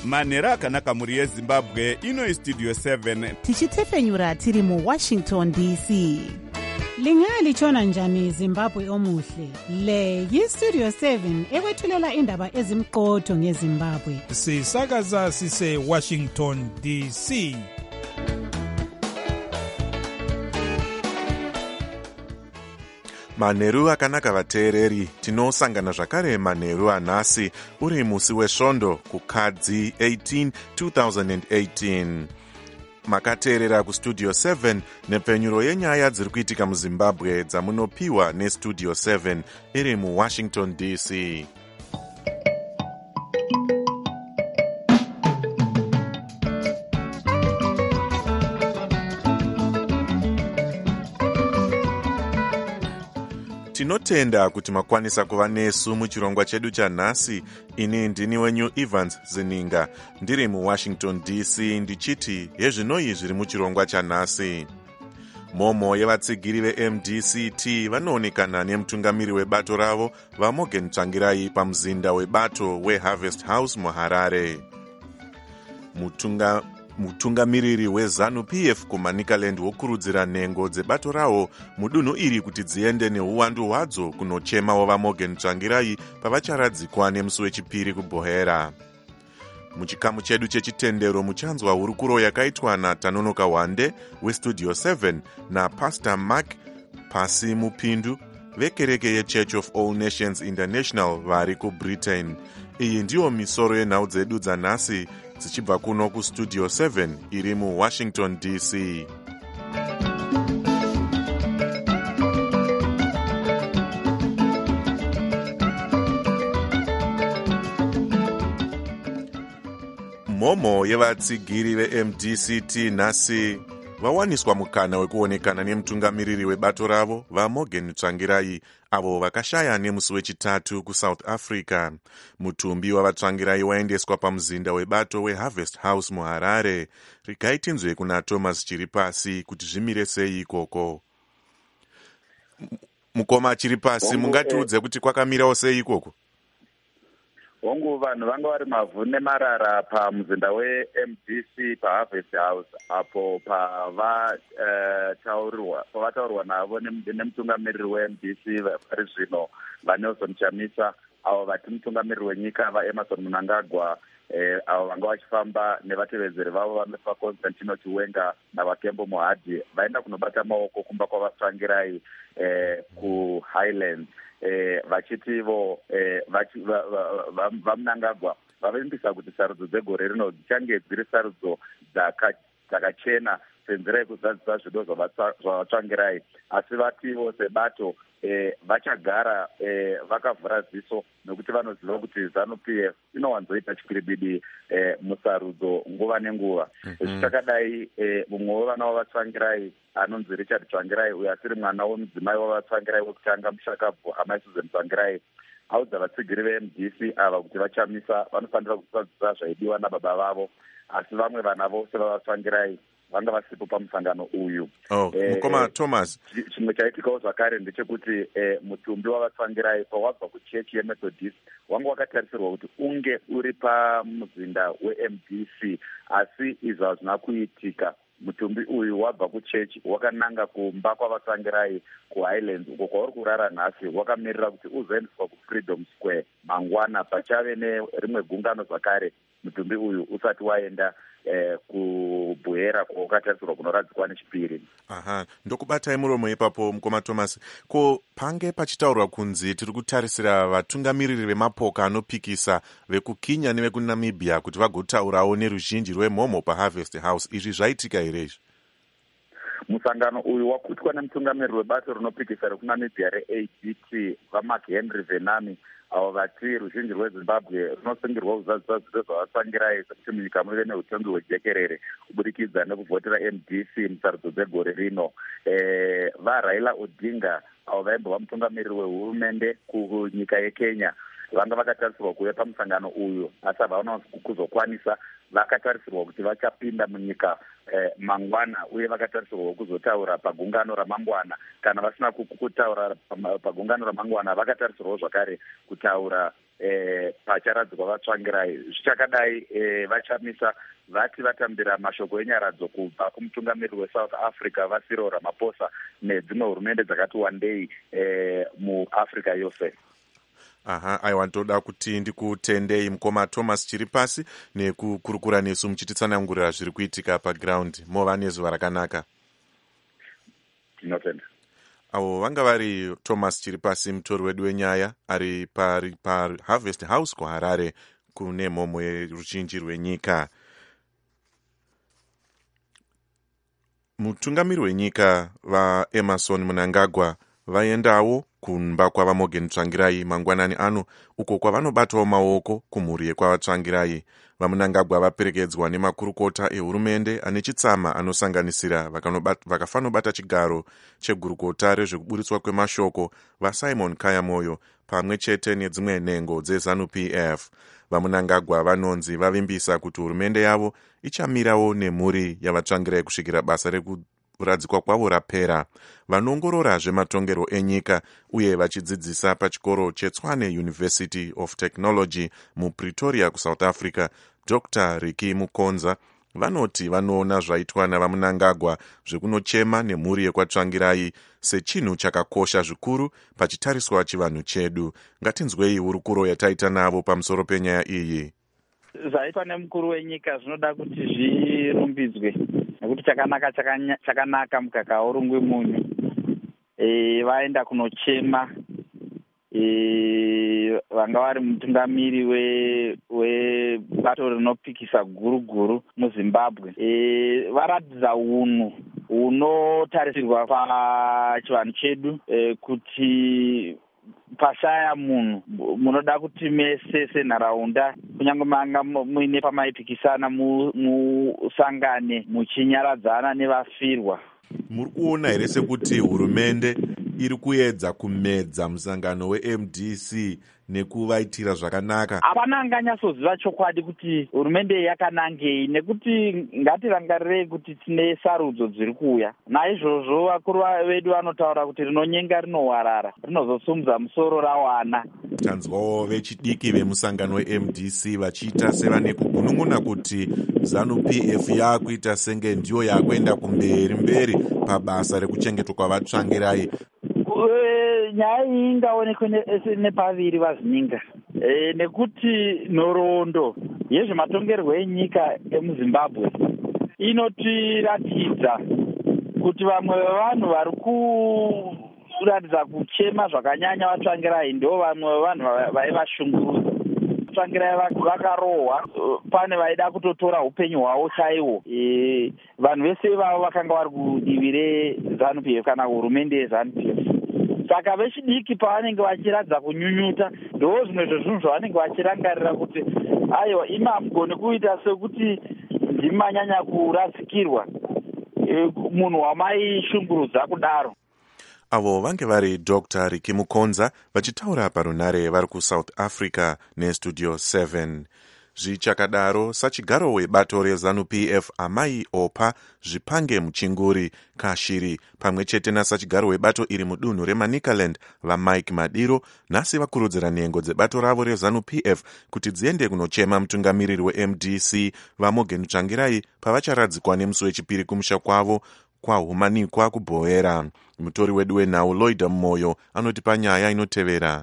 manheru akanaka mhuri yezimbabwe. Ino istudio 7 tichitefenyura tiri muwashington dc. Lingalitshona njani Zimbabwe omuhle? Le yistudio 7 ekwethulela indaba ezimqotho ngeZimbabwe. Sisakaza sise Washington DC. Manheru akanaka vateereri, tinosangana zvakare manheru anhasi uri musi wesvondo kukadzi 18 2018. Makateerera kustudio 7 nepfenyuro yenyaya dziri kuitika muZimbabwe dzamunopiwa nestudio 7 iri muWashington DC. Tinotenda kuti makwanisa kuva nesu muchirongwa chedu chanhasi. Ini ndini wenyu Evans Zininga ndiri muWashington DC ndichiti hezvinoi zviri muchirongwa chanhasi. Momo yevatsigiri veMDCT vanoonekana nemutungamiri webato ravo vaMorgan Tsvangirai pamuzinda webato weHarvest House muHarare. Mutungamiriri weZANU-PF kuManicaland wokurudzira nhengo dzebato rawo mudunhu iri kuti dziende neuwandu hwadzo kunochemawo vaMorgan Tsvangirai pavacharadzikwa nemusi wechipiri kuBhohera. Muchikamu chedu chechitendero muchanzwa hurukuro yakaitwa naTanonoka Wande westudio 7 naPastor Mark Pasi Mupindu vekereke yeChurch of All Nations International vari kuBritain. Iyi ndiyo misoro yenhau dzedu dzanhasi dzichibva kuno kustudio 7 iri muWashington DC. Momo yevatsigiri veMDCT nhasi vawaniswa mukana wekuonekana nemutungamiriri webato ravo vaMorgan Tsvangirai avo vakashaya nemusi wechitatu kuSouth Africa. Mutumbi wavatsvangirai waendeswa pamuzinda webato weHarvest House muHarare. Regai tinzwe kuna Thomas Chiripasi kuti zvimire sei ikoko. Mukoma Chiripasi, mungatiudze kuti kwakamirawo sei ikoko? Hongu vanhu vanga vari mavhu nemarara pamuzinda weMDC paHarvest House apo pavataurirwa navo nemutungamiriri weMDC vari zvino vaNelson Chamisa, avo vati mutungamiriri wenyika vaEmerson Mnangagwa, avo vanga vachifamba nevatevedzeri vavo vamefa Constantino Chiwenga navaKembo Mohadhi vaenda kunobata maoko kumba kwavatsvangirai kuHighlands. Vachitivo vaMnangagwa vavavimbisa kuti sarudzo dzegore rino dzichange dziri sarudzo dzakachena senzira yekuzadzisa zvido zvavatsvangirai, asi vativo sebato vachagara vakavhura ziso nokuti vanoziva kuti ZANU-PF inowanzoita chikwiribidi musarudzo nguva nenguva. Zvichakadai mumwe wevana wavatsvangirai anonzi Richard Tsvangirai, uyo asiri mwana wemudzimai wavatsvangirai wekutanga mushakabvu Amai Susan Tsvangirai, audza vatsigiri veMDC ava kuti vachamisa vanofanira kusadzisa zvaidiwa nababa vavo, asi vamwe vana vose vavatsvangirai vanga vasipo pamusangano uyu. Mukoma Thomas, chimwe chaitikawo zvakare ndechekuti mutumbi wavatsvangirai pawabva kuchechi yeMethodist wanga wakatarisirwa kuti unge uri pamuzinda weMDC, asi izvo hazvina kuitika. Mutumbi uyu wabva kuchechi wakananga kumba kwavatsvangirai kuHighlands uko kwauri kurara nhasi, wakamirira kuti uzoendeswa kuFreedom Square mangwana pachave nerimwe gungano zvakare mutumbi uyu usati waenda kubhuhera kwawakatarisirwa kunoradzikwa nechipiri. Ndokubatai muromo ipapo mukoma Thomas. Ko pange pachitaurwa kunzi tiri kutarisira vatungamiriri vemapoka anopikisa vekuKenya nevekuNamibia kuti vagotaurawo neruzhinji rwemhomo paHarvest House, izvi zvaitika here izvi? Musangano uyu wakutwa nemutungamiriri webato rinopikisa rekuNamibia reAGT vaMark Henry Venami, avo vati ruzhinji rweZimbabwe runosungirwa kuzadzisa zvido zvavatsvangirai sekuti munyika muve neutongi hwejekerere kubudikidza nekuvhotera MDC musarudzo dzegore rino. VaRaila Odinga, avo vaimbova mutungamiriri wehurumende kunyika yeKenya, vanga vakatarisirwa kuuya pamusangano uyu, asi havaona kuzokwanisa. Vakatarisirwa kuti vachapinda munyika mangwana, uye vakatarisirwa kuzotaura pagungano ramangwana. Kana vasina kutaura pagungano ramangwana, vakatarisirwa zvakare kutaura pacharadzikwa vatsvangirai. Zvichakadai vachamisa vati vatambira mashoko enyaradzo kubva kumutungamiriri weSouth Africa vaCyril Ramaphosa nedzimwe hurumende dzakati wandei muAfrica yose. Aiwa, ndoda kuti ndikutendei mukoma Thomas Chiripasi nekukurukura nesu muchititsanangurira zviri kuitika paground. Mova nezuva rakanaka. Tinotenda. Avo vanga vari Thomas Chiripasi, mutori wedu wenyaya, ari paHarvest House kuHarare kune mhomho yeruzhinji rwenyika. Mutungamiri wenyika vaEmmerson Mnangagwa vaendawo kumba kwavaMorgan Tsvangirai mangwanani ano, uko kwavanobatawo maoko kumhuri yekwavatsvangirai. VaMnangagwa vaperekedzwa nemakurukota ehurumende ane chitsama anosanganisira vakafanobata chigaro chegurukota rezvekuburitswa kwemashoko vaSimon Kayamoyo pamwe chete nedzimwe nhengo dzeZANU-PF. VaMnangagwa vanonzi vavimbisa kuti hurumende yavo ichamirawo nemhuri yavatsvangirai kusvikira basa rekuradzikwa kwavo rapera. Vanoongorora zvematongerwo enyika uye vachidzidzisa pachikoro cheTshwane University of Technology muPretoria kuSouth Africa, Dr. Ricky Mukonza vanoti vanoona zvaitwa navaMnangagwa zvekunochema nemhuri yekwatsvangirai sechinhu chakakosha zvikuru pachitariswa chivanhu chedu. Ngatinzwei hurukuro yataita navo pamusoro penyaya iyi. Zvaitwa nemukuru wenyika zvinoda kuti zvirumbidzwe nekuti chakanaka mukaka urungwe munyu. Vaenda kunochema vanga vari mutungamiri webato rinopikisa guruguru muZimbabwe. Varatidza unhu hunotarisirwa pachivanhu chedu kuti pashaya munhu munoda kuti mese senharaunda kunyange manga muine pamaipikisana musangane muchinyaradzana nevafirwa. Muri kuona here sekuti hurumende iri kuedza kumedza musangano weMDC nekuvaitira zvakanaka? Hapana anganyatsoziva chokwadi kuti hurumende yakanangei, nekuti ngatirangarirei kuti tine sarudzo dziri kuuya. Naizvozvo vakuru vedu vanotaura kuti rinonyenga rinowarara, rinozosumudza musoro rawana. Tanzwawo vechidiki vemusangano weMDC vachiita sevane kugunun'una kuti ZANU-PF yakuita senge ndiyo yakuenda mberi pabasa rekuchengetwa kwavatsvangirai. Nyaya iyi ingaonekwe nepaviri vazvininga, nekuti nhoroondo yezvematongerwo enyika emuZimbabwe inotiratidza kuti vamwe vevanhu vari kuratidza kuchema zvakanyanya vatsvangirai ndo vamwe vevanhu vaivashungurudza. Vatsvangirai vakarohwa, pane vaida kutotora upenyu hwavo chaihwo. Vanhu vese ivavo vakanga vari kudivi reZANU-PF kana hurumende yeZANU-PF. Saka vechidiki pavanenge vachiratidza kunyunyuta ndo zvimwe zvezvinhu zvavanenge vachirangarira kuti aiwa imamugoni kuita sekuti ndimanyanya kurasikirwa munhu wamaishungurudza kudaro. Avo vange vari Dr. Ricky Mukonza vachitaura parunare vari kuSouth Africa neStudio 7. Zvichakadaro, sachigaro webato reZANU-PF Amai Opa Zvipange Muchinguri Kashiri pamwe chete nasachigaro webato iri mudunhu reManicaland vaMike Madiro nhasi vakurudzira nhengo dzebato ravo reZANU-PF kuti dziende kunochema mutungamiriri weMDC vaMorgan Tsvangirai pavacharadzikwa nemusi wechipiri kumusha kwavo kwahumanikwa kuBhoera. Mutori wedu wenhau Lloyd Moyo anotipa nyaya inotevera.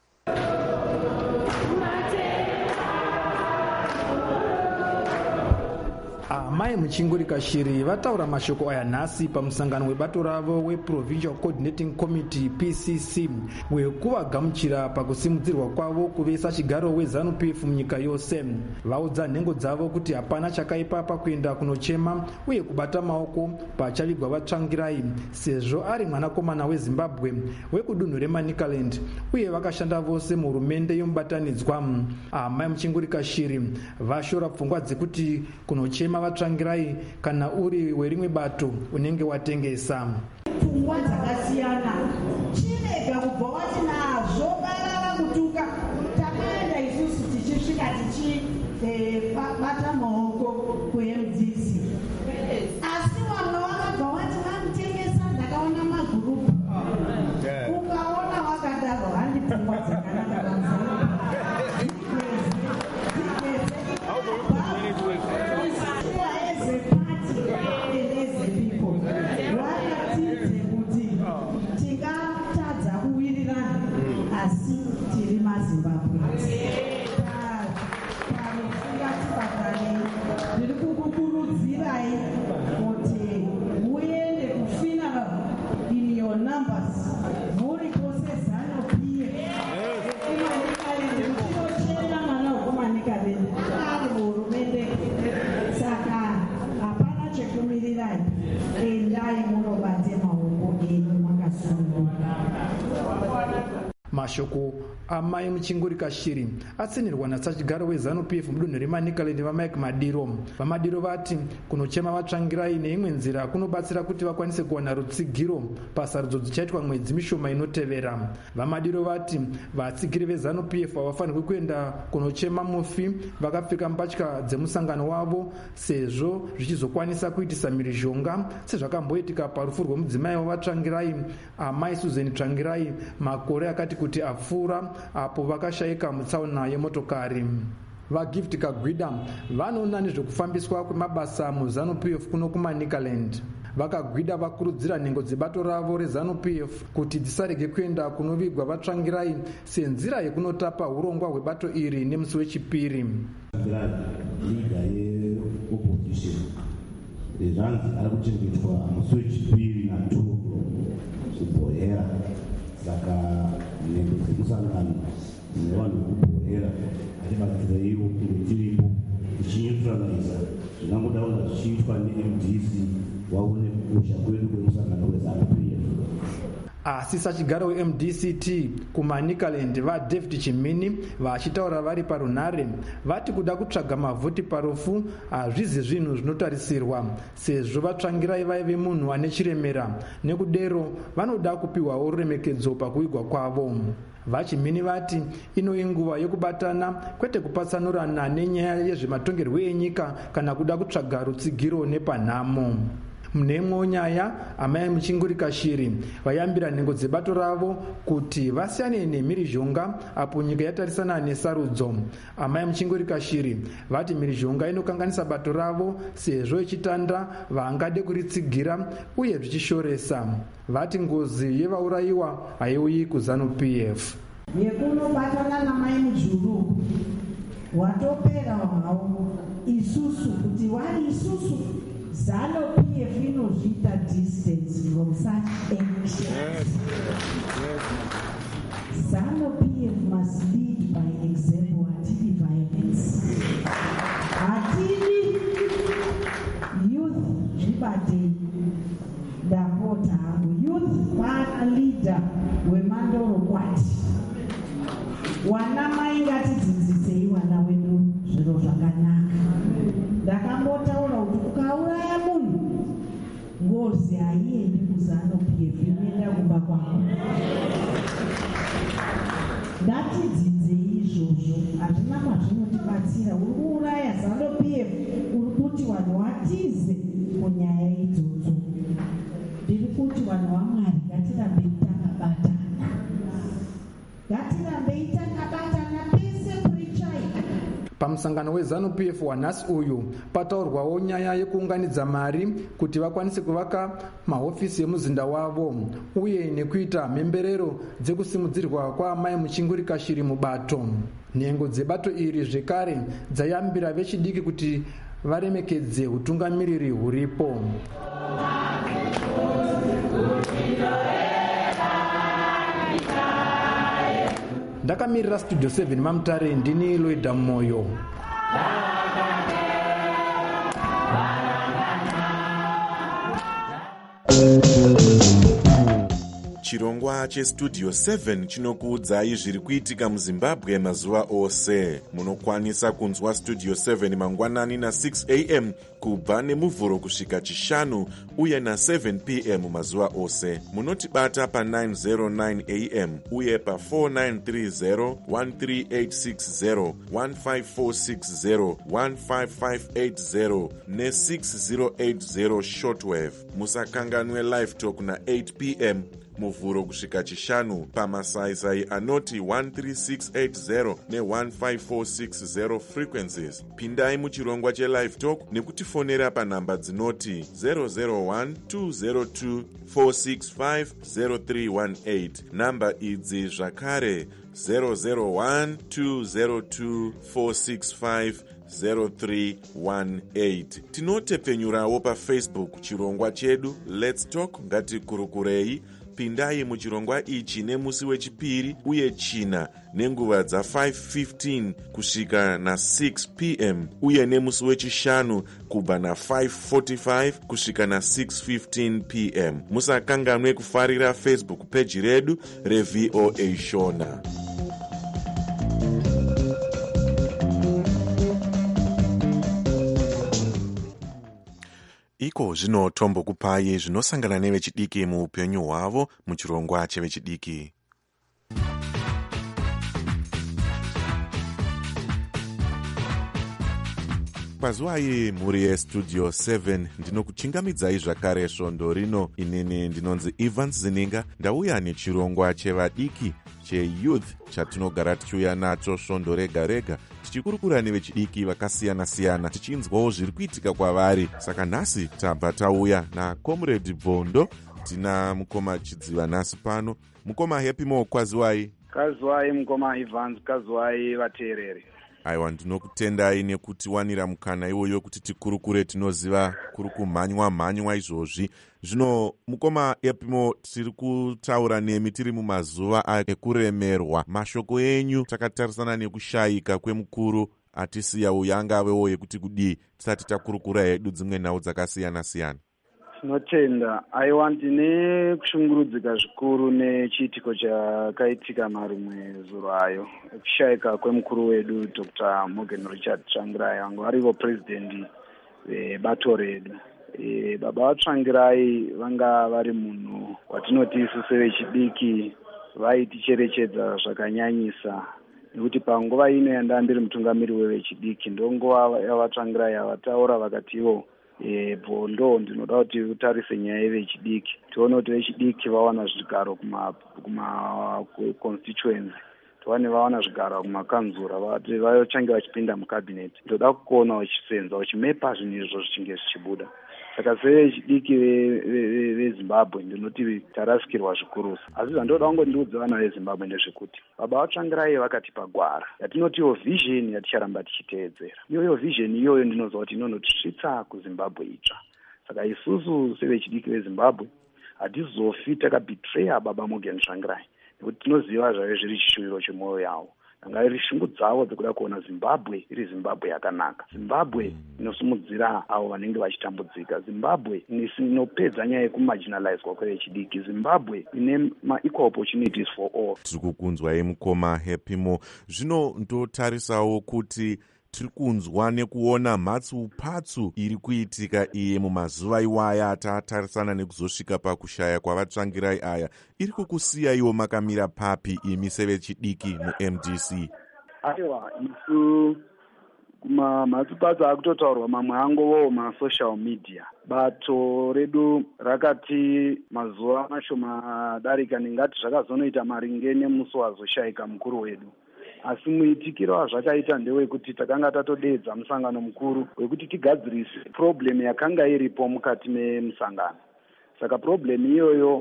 Amai Muchinguri Kashiri vataura mashoko aya nhasi pamusangano webato ravo weProvincial Coordinating Committee PCC wekuvagamuchira pakusimudzirwa kwavo kuve sachigaro weZANU-PF munyika yose. Vaudza nhengo dzavo kuti hapana chakaipa pakuenda kunochema uye kubata maoko pachavigwa vatsvangirai sezvo ari mwanakomana weZimbabwe wekudunhu reManicaland uye vakashanda vose muhurumende yomubatanidzwa. Amai Muchinguri Kashiri vashora pfungwa dzekuti kunochema vatsvangirai kana uri werimwe bato unenge watengesa. Pfungwa dzakasiyana chirega kubva wati nazvo barara kutuka takaenda isusu tichisvika tichibata maoko kuMDC, asi vamwe vakabva wati vanotengesa. Ndakaona magurupu ukaona wakadaro handi pfungwa dzakanaka. numbers muri pose ZANU-PF ekumanikarendi tinochena mwana wekumanikarendi ari muhurumende. Saka hapana chekumirirai, endai munobate maoko enyu makasununguka. Mashoko amai muchingurika shiri atsinirwa natsachigaro weZANU-PF mudunhu reManicaland vaMike Madiro. VaMadiro vati kunochema vatsvangirai neimwe nzira kunobatsira kuti vakwanise kuwana rutsigiro pasarudzo dzichaitwa mwedzi mishoma inotevera. VaMadiro vati vatsigiri veZANU-PF havafanirwi kuenda kunochema mufi vakapfeka mbatya dzemusangano wavo, sezvo zvichizokwanisa kuitisa mhirizhonga sezvakamboitika parufu rwemudzimai wavatsvangirai amai Susan Tsvangirai makore akati kuti apfuura apo vakashayika mutsaona yemotokari. VaGift Kagwida vanoona nezvekufambiswa kwemabasa muZANU-PF kuno kuManicaland. Vakagwida vakurudzira nhengo dzebato ravo reZANU-PF kuti dzisarege kuenda kunovigwa vatsvangirai senzira yekunotapa urongwa hwebato iri nemusi wechipiri. Liga yeopposition zvanzi ari kuchengetwa musi wechipiri naTogo kuBhohera. Saka nhengo dzemusangano nevanhu vekubhohera atibatsira ivo kunge tiripo tichinyutraliza zvingangodaona zvichiitwa neMDC waone kukosha kwedu kwemusangano weZANU-PF. Asi sachigaro weMDCT kuManicaland vaDavid Chimini vachitaura vari parunhare vati kuda kutsvaga mavhoti parufu hazvizi zvinhu zvinotarisirwa sezvo vatsvangirai vaive munhu ane chiremera, nekudero vanoda kupiwawo ruremekedzo pakuigwa kwavo. VaChimini vati ino inguva yokubatana kwete kupatsanurana nenyaya yezvematongerwo enyika kana kuda kutsvaga rutsigiro nepanhamo. Munemwe nyaya amai muchingurika shiri vayambira nhengo dzebato ravo kuti vasiyane nemhirizhonga apo nyika yatarisana nesarudzo. Amai muchingurika shiri vati mhirizhonga inokanganisa bato ravo sezvo ichitanda vangade kuritsigira uye zvichishoresa. Vati ngozi yevaurayiwa haiuyi kuZANU-PF. Yekunobatana namai mujuru watopera havo isusu kuti wari isusu ZANU-PF inozviita distance from such actions. ZANU-PF must lead by example. Hatidi violence, hatidi youth zvibate ndapota hangu youth pana leader wemandoro kwati wana mai ngatidzidzisei wana wedu zviro zvakanaka. Ndakambotaura kuti ukauraya munhu ngozi haiendi kuZANU-PF, inoenda kumba kwako. Ngatidzidzei izvozvo, hazvina kwazvinotibatsira. Uri kuuraya ZANU-PF, uri kuti vanhu vatize kunyaya idzodzo. Ndiri kuti vanhu vaMwari ngatirambei takabatana, ngatirambei takabatana pese kuri chai. Pamusangano weZANU-PF wanhasi uyu pataurwawo nyaya yekuunganidza mari kuti vakwanise kuvaka mahofisi emuzinda wavo uye nekuita mhemberero dzekusimudzirwa kwaamai muchingurika shiri mubato. Nhengo dzebato iri zvekare dzayambira vechidiki kuti varemekedze utungamiriri huripo. Ndakamirira Studio 7 Mamutare, ndini Loida Moyo. Chirongwa cheStudio 7 chinokuudzai zviri kuitika muZimbabwe mazuva ose. Munokwanisa kunzwa Studio 7 mangwanani na6 am kubva nemuvhuro kusvika chishanu uye na7 pm mazuva ose. Munotibata pa909 am uye pa4930, 13860, 15460, 15580 ne6080 shortwave. Musakanganwe live talk na8 pm muvhuro kusvika chishanu pamasaisai anoti 13680 ne15460 frequencies. Pindai muchirongwa chelive talk nekutifonera panhamba dzinoti 001-202-465-0318. Namba idzi zvakare 001-202-465-0318. Tinotepfenyurawo paFacebook chirongwa chedu Let's Talk Ngatikurukurei, pindai muchirongwa ichi nemusi wechipiri uye china nenguva dza5:15 kusvika na6 p.m. uye nemusi wechishanu kubva na5:45 kusvika na6:15 p.m. musakanganwe kufarira Facebook page redu reVOA Shona. Iko zvino tombokupai zvinosangana nevechidiki muupenyu hwavo muchirongwa chevechidiki. Pazuva iyi mhuri yestudio 7 ndinokuchingamidzai zvakare svondo rino. Inini ndinonzi Evans Zininga, ndauya nechirongwa chevadiki cheyouth chatinogara tichiuya nacho svondo rega rega, tichikurukura nevechidiki vakasiyana-siyana, tichinzwawo zviri kuitika kwavari. Saka nhasi tabva tauya naComrade Bvondo. Tina mukoma Chidziva nhasi pano. Mukoma Happy Mo, kwaziwai? Kaziwai mukoma Evans, kaziwai vateereri. Aiwa, ndinokutendai nekuti wanira mukana iwoyo kuti tikurukure. Tinoziva kuri kumhanywa izvozvi. Zvino mukoma Epimo, tiri kutaura nemi tiri mumazuva ekuremerwa. Mashoko enyu takatarisana nekushayika kwemukuru atisiya uyo angavewo yekuti kudii tisati takurukura hedu dzimwe nhau dzakasiyana-siyana. Tinotenda. Aiwa, ndine kushungurudzika zvikuru nechiitiko chakaitika marumwe zuro ayo ekushayika kwemukuru wedu Dr. Morgan Richard Tsvangirai, vangu varivo president vebato redu. Baba vaTsvangirai vanga vari munhu watinoti isu sevechidiki vaiticherechedza zvakanyanyisa, nekuti panguva ino yandanga ndiri mutungamiri wevechidiki ndonguva yavaTsvangirai avataura vakati ivo Bvondo, ndinoda kuti utarise nyaya yevechidiki, tione kuti vechidiki vawana zvigaro kuma constituency, tiwane vawana zvigaro kumakanzura, vachange vachipinda mukabineti. Ndoda kuona vachisenza vachimepa zvinhu izvo zvichinge zvichibuda. Saka sevechidiki veZimbabwe ndinoti tarasikirwa zvikurusa. Asi zvandoda kungondiudza vana veZimbabwe ndezvekuti baba vaTsvangirai vakatipa gwara yatinotiwo vision yaticharamba tichiteedzera. Iyoyo vision iyoyo ndinoziva kuti inonotisvitsa kuZimbabwe itsva. Saka isusu sevechidiki veZimbabwe hatizofi takabetreya baba Morgan Tsvangirai, nekuti tinoziva zvave zviri chishuviro chemwoyo yavo. Anga iri shungu dzavo dzekuda kuona Zimbabwe iri Zimbabwe yakanaka, Zimbabwe inosimudzira avo vanenge vachitambudzika, Zimbabwe inopedza nyaya yekumarginalizwa kwevechidiki, Zimbabwe ine ma-equal opportunities for all. Tiri kukunzwai mukoma Happy Mo. Zvino ndotarisawo kuti tiri kunzwa nekuona mhatsupatsu iri kuitika iye mumazuva iwaya atatarisana nekuzosvika pakushaya kwavaTsvangirai aya. Iri kukusiyaiwo makamira papi imi sevechidiki muMDC? Aiwa, isu mhatsupatsu akutotaurwa mamwe angovowo masocial media. Bato redu rakati mazuva mashoma darika ndingati zvakazonoita maringe nemusi wazoshayika mukuru wedu. Asi muitikiro wazvakaita ndewekuti takanga tatodeedza musangano mukuru wekuti tigadzirise problem yakanga iripo mukati memusangano. Saka problem iyoyo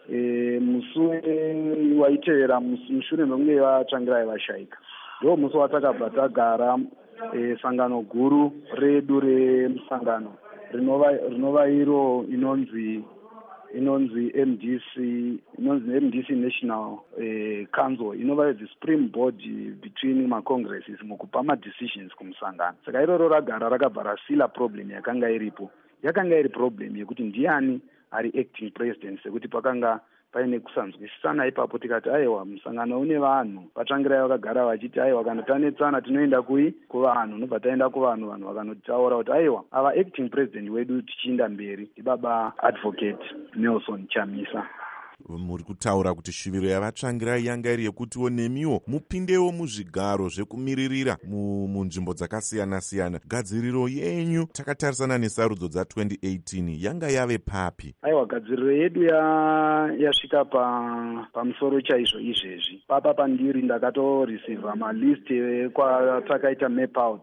musi waitevera mushure mekunge vaTsvangirai vashayika ndo musi watakabva tagara sangano guru redu remusangano rinova iro inonzi MDC National Council, inova the supreme body between ma-congresses mukupa ma-decisions kumusangano. Saka iroro ragara rakabva rasila problem yakanga iripo. Yakanga iri problem yekuti ndiani ari acting president, sekuti pakanga paine kusanzwisisana ipapo. Tikati aiwa, musangano une vanhu, vaTsvangirai vakagara vachiti aiwa, kana tanetsana tinoenda kuvanhu, nobva taenda kuvanhu, vanhu vakanotaura kuti aiwa, ava acting president wedu tichienda mberi ibaba advocate Nelson Chamisa. Muri kutaura kuti shuviro yavaTsvangirai yanga iri yekutiwo nemiwo mupindewo muzvigaro zvekumiririra munzvimbo dzakasiyana-siyana. Gadziriro yenyu takatarisana nesarudzo dza2018 yanga yave papi? Aiwa, gadziriro yedu yasvika pamusoro chaizvo izvezvi. Papa pandiri ndakatoreceiva malist kwatakaita map out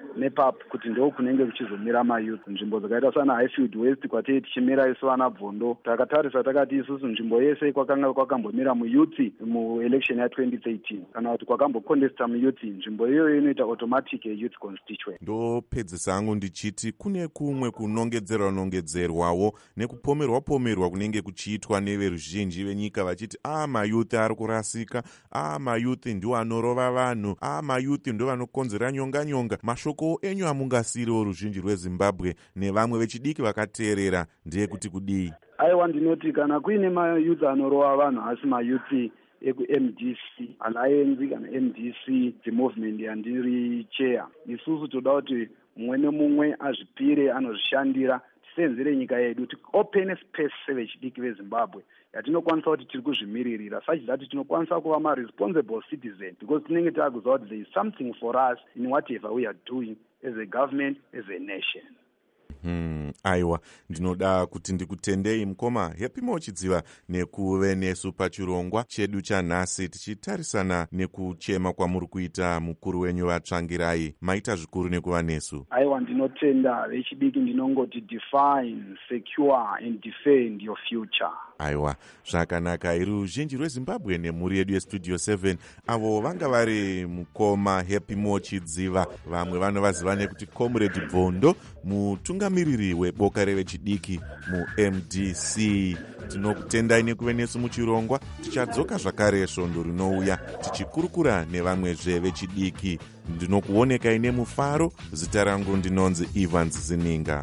nepap kuti ndo kunenge kuchizomira mayouth. Nzvimbo dzakaita sana Highfield West kwatei tichimira isu vana Bvondo, takatarisa takati isusu nzvimbo yese kwakanga kwakambomira muyouth muelection ya2013 kana kuti kwakambocontesta muyouth, nzvimbo iyoyo inoita automatic youth constituent. Ndopedzisa hangu ndichiti kune kumwe kunongedzerwawo nekupomerwa kunenge kuchiitwa neveruzhinji venyika vachiti mayouth ari kurasika, mayouth ndiwo anorova vanhu, mayouth ndo vanokonzera nyonga. Mashoko enyu amungasiriwo ruzhinji rweZimbabwe nevamwe vechidiki vakateerera ndeyekuti kudii? Aiwa, ndinoti kana kuine mayouth anorova vanhu asi mayouth ekuMDC Alliance kana MDC the movement yandiri chair, isusu toda kuti mumwe nemumwe azvipire anozvishandira tisenzere nyika yedu, open space sevechidiki veZimbabwe yatinokwanisa kuti tiri kuzvimiririra, such that tinokwanisa kuva ma-responsible citizen, because tinenge takuziva kuti there is something for us in whatever we are doing as a government, as a nation. Aiwa, ndinoda kuti ndikutendei mukoma Happy Mochidziva nekuve nesu pachirongwa chedu chanhasi tichitarisana nekuchema kwamuri kuita mukuru wenyu vatsvangirai. Maita zvikuru nekuva nesu. Aiwa, ndinotenda vechidiki, ndinongoti define, secure and defend your future. Aiwa, zvakanaka. Iri ruzhinji rweZimbabwe nemhuri yedu yestudio 7 avo vanga vari mukoma Happy Mochidziva, vamwe vanovaziva nekuti Comrade Bvondo, mutungamiriri weboka revechidiki muMDC. Tinokutendai nekuve nesu muchirongwa. Tichadzoka zvakare svondo rinouya tichikurukura nevamwezve vechidiki. Ndinokuonekai nemufaro. Zita rangu ndinonzi Evans Zininga.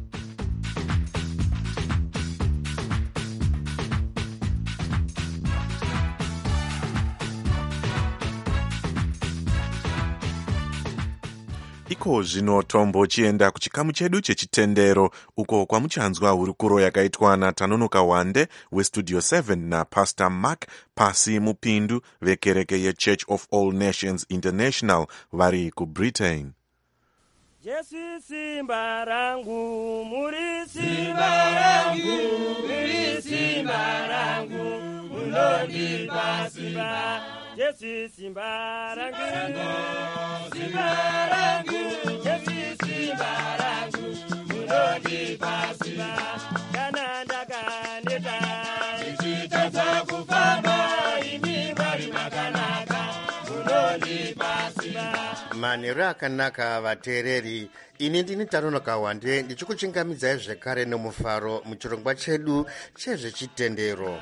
Iko zvino tombochienda kuchikamu chedu chechitendero uko kwamuchanzwa hurukuro yakaitwa naTanonoka Wande westudio 7 naPastor Mark Pasi Mupindu vekereke yeChurch of All Nations International vari kuBritain. Jesu simba rangu, muri simba rangu, muri simba rangu, unonipa simba. Jesu simba rangu, simba rangu, Jesu simba rangu, unonipa simba. Kana ndakaneta, nichitadza kufamba, imi mwari makanaka, unonipa simba. Manheru akanaka vateereri, ini ndini Tanonoka Wande ndichikuchingamidzai zvekare nomufaro muchirongwa chedu chezvechitendero.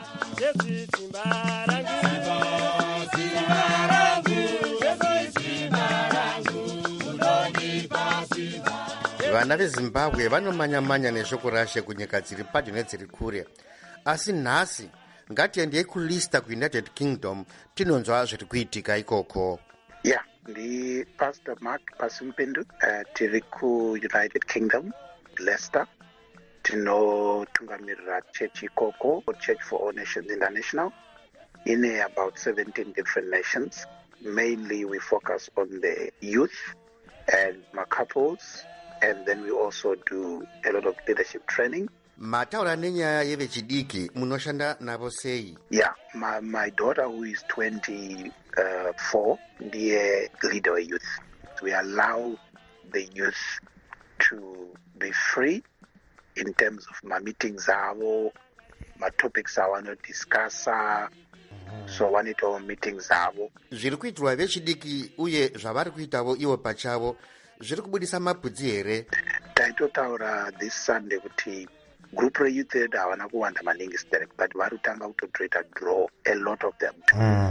Vana veZimbabwe vanomanya-manya neshoko rashe kunyika dziri padyo nedziri kure, asi nhasi ngatiendei kulista kuUnited Kingdom tinonzwa zviri kuitika ikoko. Ndi Pastor Mark Pasi Mupindu, tiri kuUnited Kingdom, Leicester. Tinotungamirira church ikoko, Church for All Nations International, in about 17 different nations. Mainly we focus on the youth and my couples, and then we also do a lot of leadership training. Mataura nenyaya yevechidiki munoshanda navo sei? My daughter who is 24, the leader of youth. We allow the youth to be free in terms of my meetings, my topics I want to discuss. So one it all meetings avo. Zviri kuitwa vechidiki uye zvavari kuitavo ivo pachavo zviri kubudisa mapudzi here? Taitotaura this Sunday kuti group reyouth edu havana kuwanda maningi sterek, but vari kutanga kutoita draw a lot of them.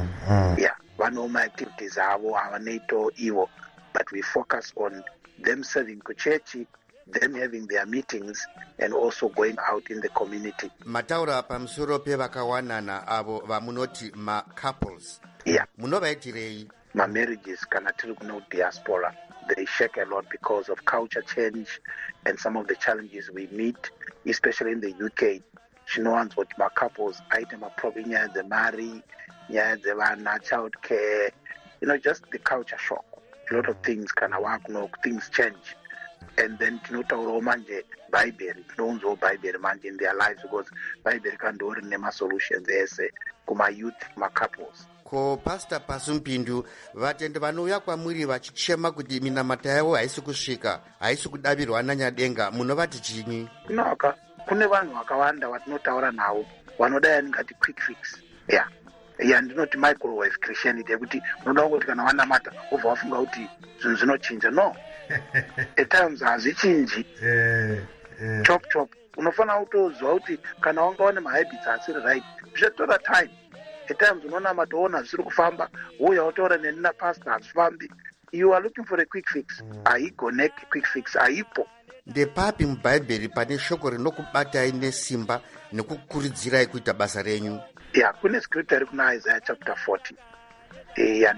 Vano maactivities avo havanoito ivo, but we focus on them serving kuchechi, them having their meetings and also going out in the community. Mataura pamusoro pevakawanana avo vamunoti ma-couples. Munovaitirei? Ma-marriages kana tiri kuno diaspora, they shake a lot because of culture change and some of the challenges we meet, especially in the UK. Chinowanzi kuti ma-couples aite maproblem nyaya dzemari, nyaya dzevana, child care, just the culture shock. A lot of things kana wakuno, things change. And then tinotaurawo manje bhaibheri, tinounzawo bhaibheri manje in their lives because bhaibheri kandori nema solutions ese kuma youth, kuma couples. ko Pastor Pasumpindu vatende vanouya kwamuri vachichema kuti minamata yavo haisi kusvika, haisi kudavirwa nanyadenga, munovati chinyi? Noka kune vanhu vakawanda vatinotaura navo vanoda yaningati quick fix. Ndinoti microwave Christianity yekuti unoda kuti kana wanamata ubva wafunga kuti zvinhu zvinochinja. No. At times hazvichinji. Chop unofanira kutozwa kuti kana wanga une mahabits asiri right zvichatora time. At times unoona matoona zvisiri kufamba, uya utaura neni napastor hazvifambi. You are looking for a quick fix. Haigone quick fix, haipo. Ndepapi mubhaibheri pane shoko rinokubatai nesimba nekukuridzirai kuita basa renyu? Kune scripture kuna Isaiah chapter 40.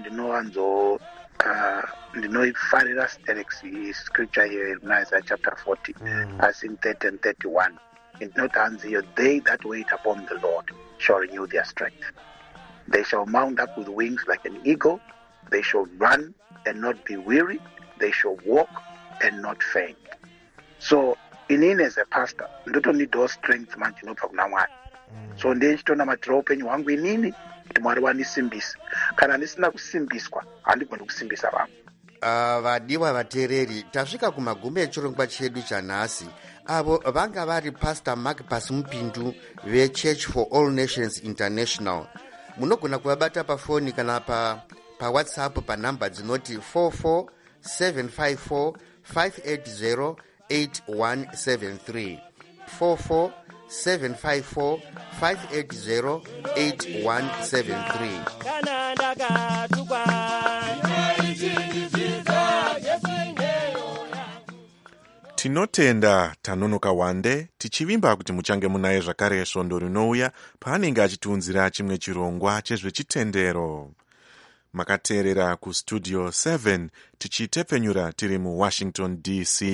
Ndinoifarira stereks scripture here in Isaiah chapter 40, as in 30 and 31. Ndinotanzi, they that wait upon the Lord shall renew their strength. They shall mount up with wings like an eagle. They shall run and not be weary. They shall walk and not faint. So, inini as a pastor, ndoto need those strength manje inobva kuna Mwari. So ndechitona matira upenyu hwangu inini kuti Mwari wanisimbisa. Kana ndisina kusimbiswa, handigoni kusimbisa vamwe. Vadiwa vateereri, tasvika kumagumo echirongwa chedu chanhasi. Avo vanga vari Pastor Mark Pasumpindu veChurch for All Nations International. Munogona kuvabata pafoni kana pa WhatsApp panhamba dzinoti 44754 580 8173 44754 580 8173. Tinotenda Tanonoka Wande tichivimba kuti muchange munaye zvakare svondo rinouya paanenge achitiunzira chimwe chirongwa chezvechitendero. Makateerera kustudio 7 tichitepenyura tiri muWashington DC.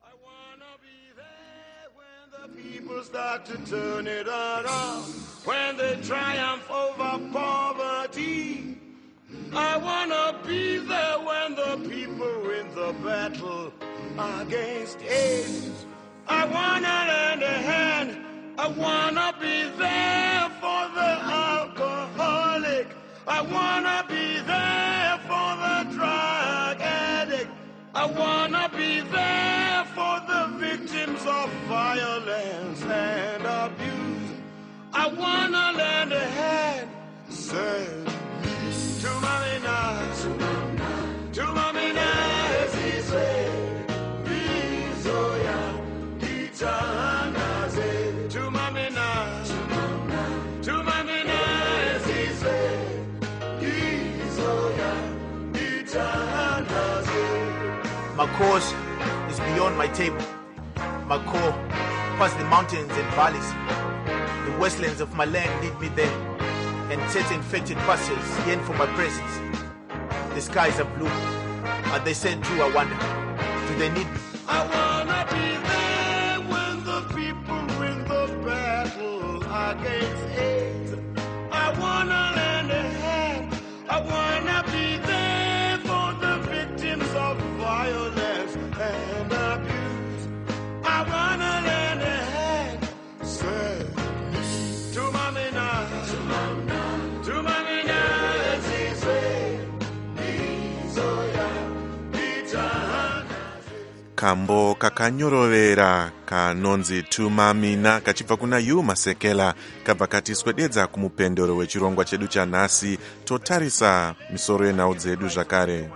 Start to turn it around when they triumph over poverty. I wanna be there when the people win the battle against AIDS. I wanna lend a hand. I wanna be there for the alcoholic. I wanna be there for the drug addict. I wanna be there for the victims of violence and abuse. I wanna lend a hand. Send me to Mamina, to Mamina, as he said, Mizoya, Itanaze, to Mamina, to Mamina, as he said, Mizoya, Itanaze. My course is beyond my table. My core past the mountains and valleys. The wastelands of my land lead me there, and set infected pastures yearn for my presence. The skies are blue. Are they sent true, I wonder? Do they need me? I wanna be there when the people win the battle against AIDS. I wanna lend a hand. I wanna be there for the victims of violence and abuse. I wanna lend a hand. Send me to Mamina, to Mamina, as he said, Mizoya, Itahana. Kambo kakanyorovera kanonzi tumamina kachibva kuna Yu Masekela kabva katiswededza kumupendero wechirongwa chedu chanhasi totarisa misoro yenhau dzedu zvakare.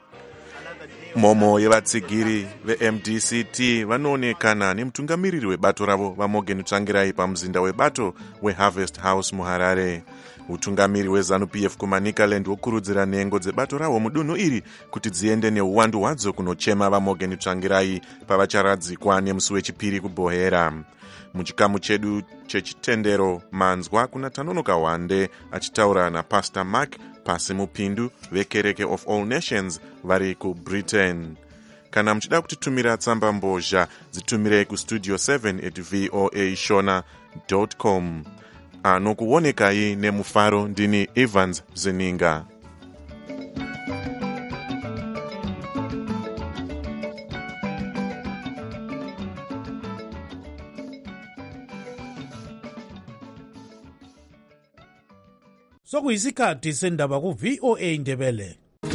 Momo yevatsigiri veMDCT vanoonekana nemutungamiriri webato ravo vaMorgan Tsvangirai pamuzinda webato weHarvest House muHarare. Utungamiri weZANU-PF kumaNicaland wokurudzira nhengo dzebato rawo mudunhu iri kuti dziende neuwandu hwadzo kunochema vaMorgan Tsvangirai pavacharadzikwa nemusi wechipiri kuBhohera. Muchikamu chedu chechitendero manzwa kuna Tanonoka Wande achitaura naPastor Mark Pasumpindu vekereke of All Nations vari kuBritain. Kana muchida kutitumira tsamba mbozha dzitumirei kustudio 7@voashona.com. Anokuonekai nemufaro ndini Evans Zeninga. So sokuyisikhathi sendaba ku-VOA Ndebele.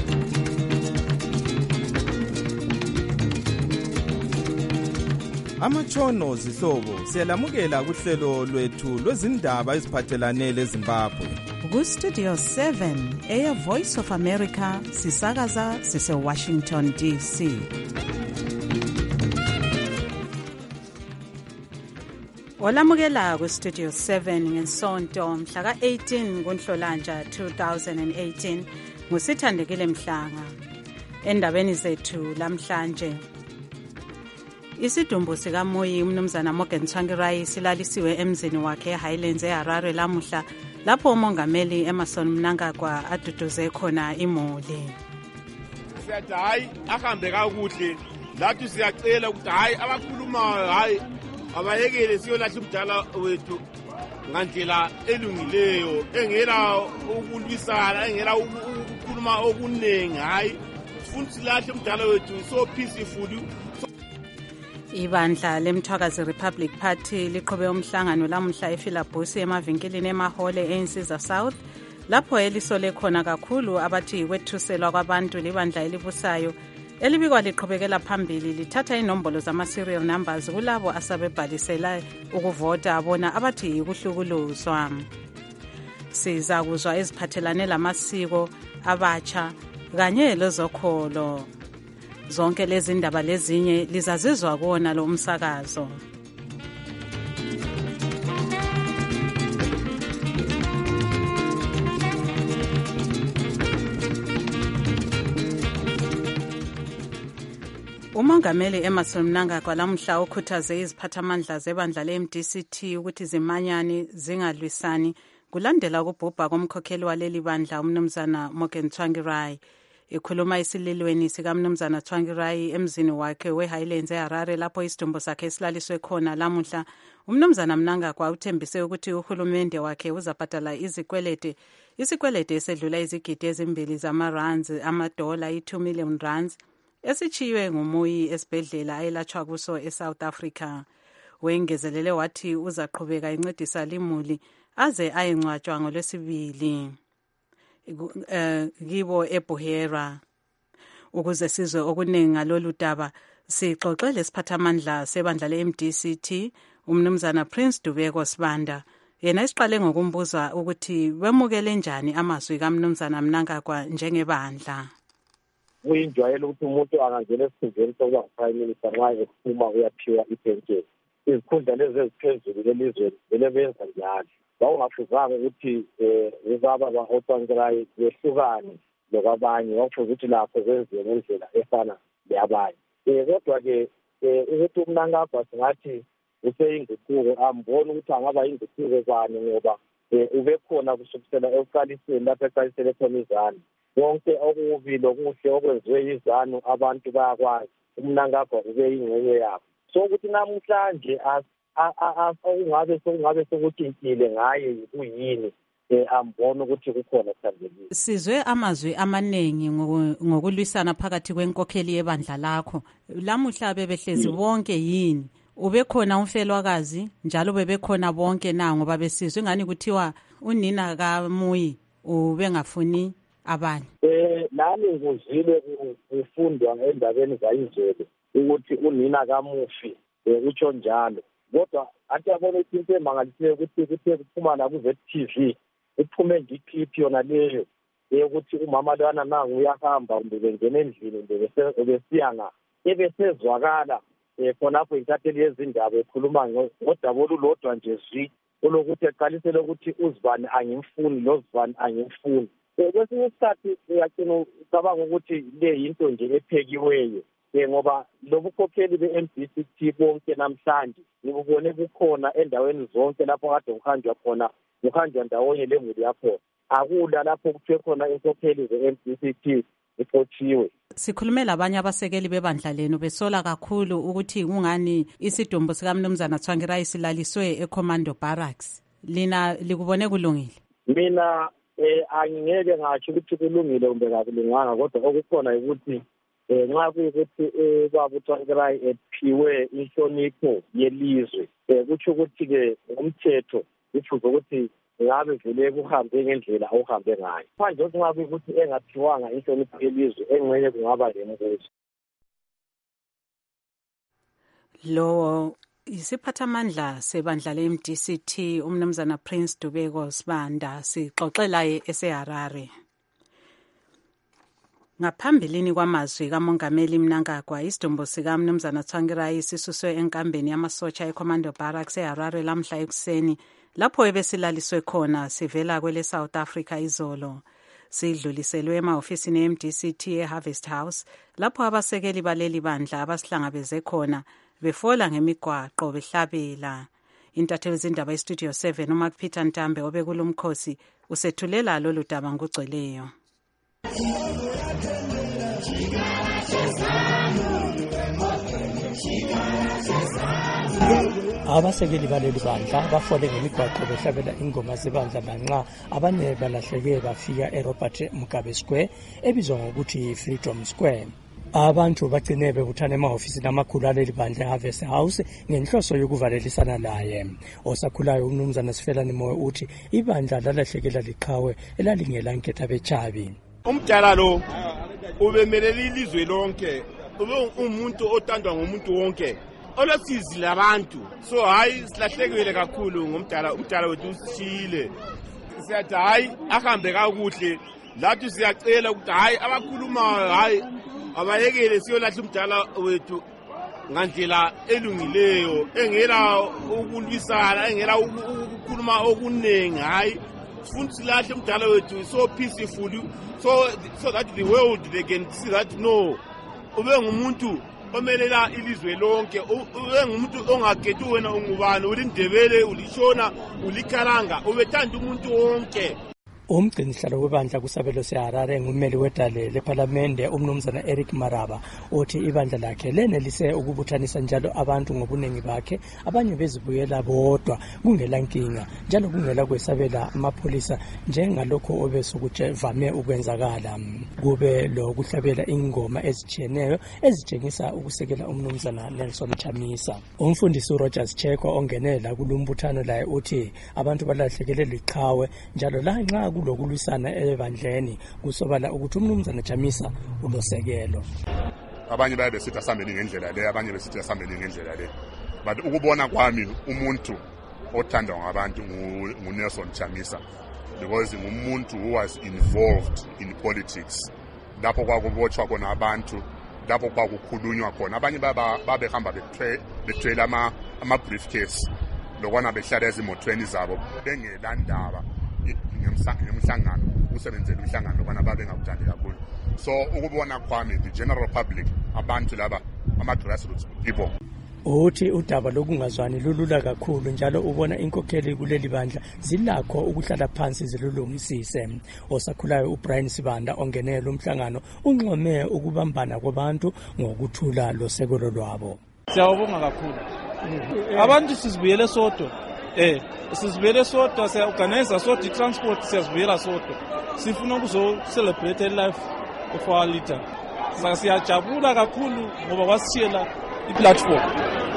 Amatshono zihlobo siyalamukela kuhlelo lwethu lwezindaba eziphathelane leZimbabwe. Ku-Studio 7 Air Voice of America sisakaza sise-Washington DC. Olamukela ku-Studio 7 ngesonto mhla ka-18 kuNhlolanja 2018 ngusithandekile Mhlanga. Endabeni zethu lamhlanje, isidumbu sikaMoyi umnumzana Morgan Tsvangirai silalisiwe emzini wakhe eHighlands eHarare lamuhla lapho umongameli Emmerson Mnangagwa aduduze khona imuli. Siyathi hayi ahambe kakuhle, lathi siyacela ukuthi hayi abakhulumayo hayi abayekele siyolahla umdala wethu ngandlela elungileyo, engela ukulwisana, engela ukukhuluma okuningi. Hayi sifuna silahle umdala wethu so peaceful. Ibandla lemthwakazi Republic Party liqhobe umhlangano lamuhla ePhilabhosi emavinkilini emahole eInsiza South lapho elisole khona kakhulu abathi kwethuselwa kwabantu libandla elibusayo elibikwa liqhubekela phambili lithatha inombolo zama-serial numbers kulabo asebebhalisela ukuvota bona abathi kuhlukuluzwa. Siza kuzwa eziphathelane lamasiko abatsha kanye lezokholo. Zonke lezi ndaba lezinye lizazizwa kuona lo umsakazo. Umongameli Emmerson Mnangagwa lamuhla ukhuthaze iziphathamandla zebandla le-MDCT ukuthi zimanyane zingalwisani kulandela ukubhubha komkhokheli waleli bandla umnumzana Morgan Tsvangirai. Ekhuluma isililweni sikamnumzana Tsvangirai emzini wakhe weHighlands eHarare lapho isidumbu sakhe silaliswe khona lamuhla, umnumzana Mnangagwa uthembise ukuthi uhulumende wakhe uzabhadala isikwelede esedlula izigidi ezimbili zama-rands amadola i-2 million rands esichiywe nguMoyi esibhedlela ayelatshwa kuso eSouth Africa. Wengezelele wathi uzaqhubeka incedisa limuli aze ayengcwatshwa ngoLwesibili kibo eBuhera. Ukuze sizwe okuningi ngalolu daba sixoxe lesiphathamandla sebandla le-MDCT umnumzana Prince Dubeko Sibanda. Yena isiqale ngokumbuza ukuthi wemukele njani amazwi kamnumzana Mnangagwa njengebandla. Kuyinjwayelo ukuthi umuntu angangena esikhundleni sokuba prime minister nxa ephuma uyaphiwa ipensheni. Izikhundla lezi eziphezulu lelizweni belebenza njalo. Bawungafuzanga ukuthi ubaba ba-Tsvangirai behlukane lokwabanye, wakufuza ukuthi lapho kwenziwe ngendlela efana leyabanye. Kodwa-ke ukuthi uMnangagwa singathi useyinguquko, amboni ukuthi angaba yinguquko bani ngoba ubekhona kusukisela ekuqaliseni lapho eqalisele khona izanu. Wonke okubi lokuhle okwenziwe yizanu abantu bayakwazi, uMnangagwa ube yingxenye yabo. So ukuthi namhlanje okungabe sokutshintshile ngaye kuyini, ambona ukuthi kukhona sambelile. Sizwe amazwi amaningi ngokulwisana phakathi kwenkokheli yebandla lakho. Lamuhla bebehlezi bonke yini? Ubekhona umfelwakazi njalo bebekhona bonke na ngoba besizwe ngani kuthiwa unina kaMoyi ubengafuni abanye. Nami nguzile kufundwa endabeni zayizolo ukuthi unina kaMufi utsho njalo. Kodwa athi yabona ukuthi into emangalisayo ukuthi kuthe kuphuma la ku-ZTV kuphume ngiclip yona leyo yokuthi umama lwana nangu uyahamba kumbe bengena endlini kumbe besiyanga ebesezwakala khonapho intatheli yezindaba ekhuluma ngodaba olulodwa nje zwi olokuthi eqalisele ukuthi uzibani angimfuni lozibani angimfuni. Kwesinye isikhathi uyagcina ucabanga ukuthi le yinto nje ephekiweyo ngoba lobukhokheli be-MDCT bonke namhlanje ngibubone bukhona endaweni zonke lapho kade kuhanjwa khona, kuhanjwa ndawonye lemuli yakhona. Akula lapho kuthiwe khona inkokheli ze-MDCT ixotshiwe. Sikhulume labanye abasekeli bebandla lenu besola kakhulu ukuthi kungani isidumbu sikamnumzana Tsvangirai silaliswe eCommando Barracks. Lina likubone kulungile? Mina angingeke ngatsho ukuthi kulungile kumbe kakulunganga, kodwa okukhona ukuthi nxa kuyikuthi ubaba uTsvangirai ephiwe inhlonipho yelizwe, kutsho ukuthi-ke umthetho ufuze ukuthi ngabe vele kuhambe ngendlela awuhambe ngayo manje ukuthi ngabe ukuthi engaphiwanga inhlonipho yelizwe engxenye kungaba lembuzo. Lo isiphathamandla sebandla le-MDCT umnumzana Prince Dubeko Sibanda sixoxelaye eseHarare. Ngaphambilini kwamazwi kaMongameli Mnangagwa, isidumbu sika Mnumzana Tsvangirai sisuswe enkambeni yamasotsha eCommando Barracks eHarare lamhla ekuseni lapho ebesilaliswe khona sivela kwele South Africa izolo. Sidluliselwe emahofisini eMDCT eHarvest House lapho abasekeli baleli bandla abasihlangabeze khona befola ngemigwaqo behlabela. Intatheli zindaba eStudio 7 uMark Peter Ntambe obekulumkhosi usethulela lolu daba ngokugcweleyo. Abasekeli baleli bandla bafole ngemigwaqo behlabela ingoma zebandla lanxa abanye balahleke bafika eRobert Mugabe Square ebizwa ngokuthi Freedom Square. Abantu bagcine bebuthana emahofisini amakhulu aleli bandla eHarvest House ngenhloso yokuvalelisana laye. Osakhulayo umnumzana Sifelani Moyo uthi ibandla lalahlekela liqhawe elalingela nketha bechabi. Umdala lo ubemelela ilizwe lonke, ube umuntu othandwa ngumuntu wonke. Olosizi labantu. So hayi silahlekile kakhulu ngumdala wethu usishile. Siyathi hayi ahambe kakuhle. Lathi siyacela ukuthi hayi abakhuluma hayi abayekele siyolahla umdala wethu ngandlela elungileyo engela ukulwisana engela ukukhuluma okunengi hayi funa silahle umdala wethu so peaceful so that the world they can see that no ube ngumuntu omelela ilizwe lonke ube ngumuntu ongakhethi wena ungubani ulindebele ulishona ulikhalanga ubethanda umuntu wonke. Umgcinisihlalo webandla kusabelo seHarare ngummeli wedale lephalamende umnumzana Eric Maraba othi ibandla lakhe lenelise ukubuthanisa njalo abantu ngobuningi bakhe abanye bezibuyela bodwa kungela nkinga njalo kungela kwesabela amapholisa njengalokho obesukuvame ukwenzakala. Kube lo kuhlabela ingoma ezijiyeneyo ezitshengisa ukusekela umnumzana Nelson Chamisa. Umfundisi uRogers Cheko ongenela kulumbuthano laye uthi abantu balahlekele liqhawe njalo lanxa kulokulwisana ebandleni kusobala ukuthi umnumzana Chamisa ulosekelo. Abanye baye besithi asambeni ngendlela le abanye besithi asambeni ngendlela le but ukubona kwami umuntu othandwa ngabantu nguNelson Chamisa because ngumuntu who was involved in politics lapho kwakubotshwa khona abantu lapho kwakukhulunywa khona abanye babehamba bethwele ama briefcase lokwana behlala ezimotweni zabo bengelandaba ngemhlangano usebenzele umhlangano lokwana babengakuthandi kakhulu. So ukubona kwami the general public abantu laba ama grassroots people uthi udaba lokungazwani lulula kakhulu njalo ubona inkokheli kuleli bandla zilakho ukuhlala phansi zilulungisise. Osakhulayo uBrian Sibanda ongenela umhlangano unxome ukubambana kwabantu ngokuthula losekelo lwabo. Siyabonga kakhulu. Abantu sizibuyele sodwa. Sizibuyele sodwa siyaorganize sodwa transport siyazibuyela sodwa. Sifuna ukuzo celebrate life of our leader. Siyajabula kakhulu ngoba wasiyela iplatform.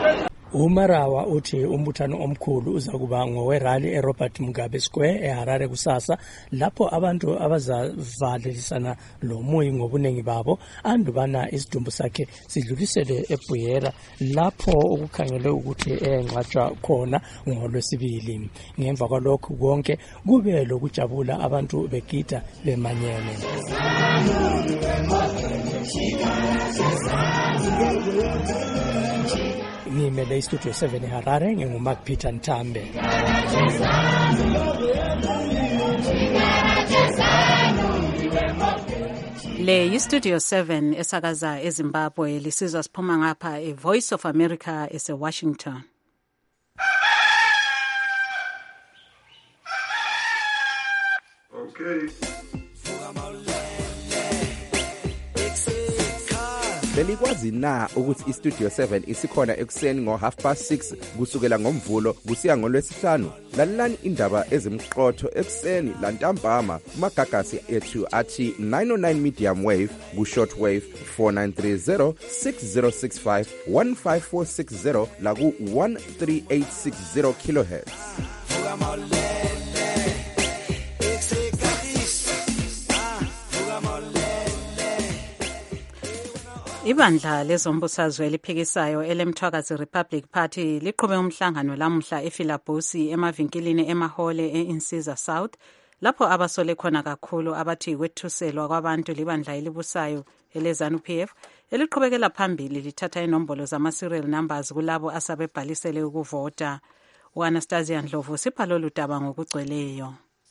Umarawa uthi umbuthano omkhulu uzakuba ngowerally eRobert Mugabe Square eHarare kusasa lapho abantu abazavalelisana lomoyi ngobunengi babo andubana isidumbu sakhe sidlulisele eBuyera lapho okukhangele ukuthi engcwatshwa khona ngolwesibili. Ngemva kwalokho konke kube lokujabula abantu begida bemanyene. Ngimele iStudio 7 eHarare nginguMark Peter Ntambe. Le iStudio 7 esakaza eZimbabwe lisizwa siphuma ngapha eVoice of America eseWashington. Okay. Belikwazi na ukuthi iStudio 7 isikhona ekuseni ngo6:30 kusukela ngomvulo kusiya ngolwesihlanu. Lalelani indaba ezimqotho ekuseni lantambama kumagagasi ethu athi 909 medium wave ku short wave 4930 6065 15460 la ku 13860 kilohertz. Ibandla lezombusazwe eliphikisayo elemthwakazi Republic Party liqhube umhlangano lamuhla eFilabusi emavinkilini emahole e-Insiza South lapho abasole khona kakhulu abathi kwethuselwa kwabantu libandla elibusayo eleZANU-PF eliqhubekela phambili lithatha inombolo zama-serial numbers kulabo asebebhalisele ukuvota. U-Anastasia Ndlovu sipha lolu daba ngokugcweleyo.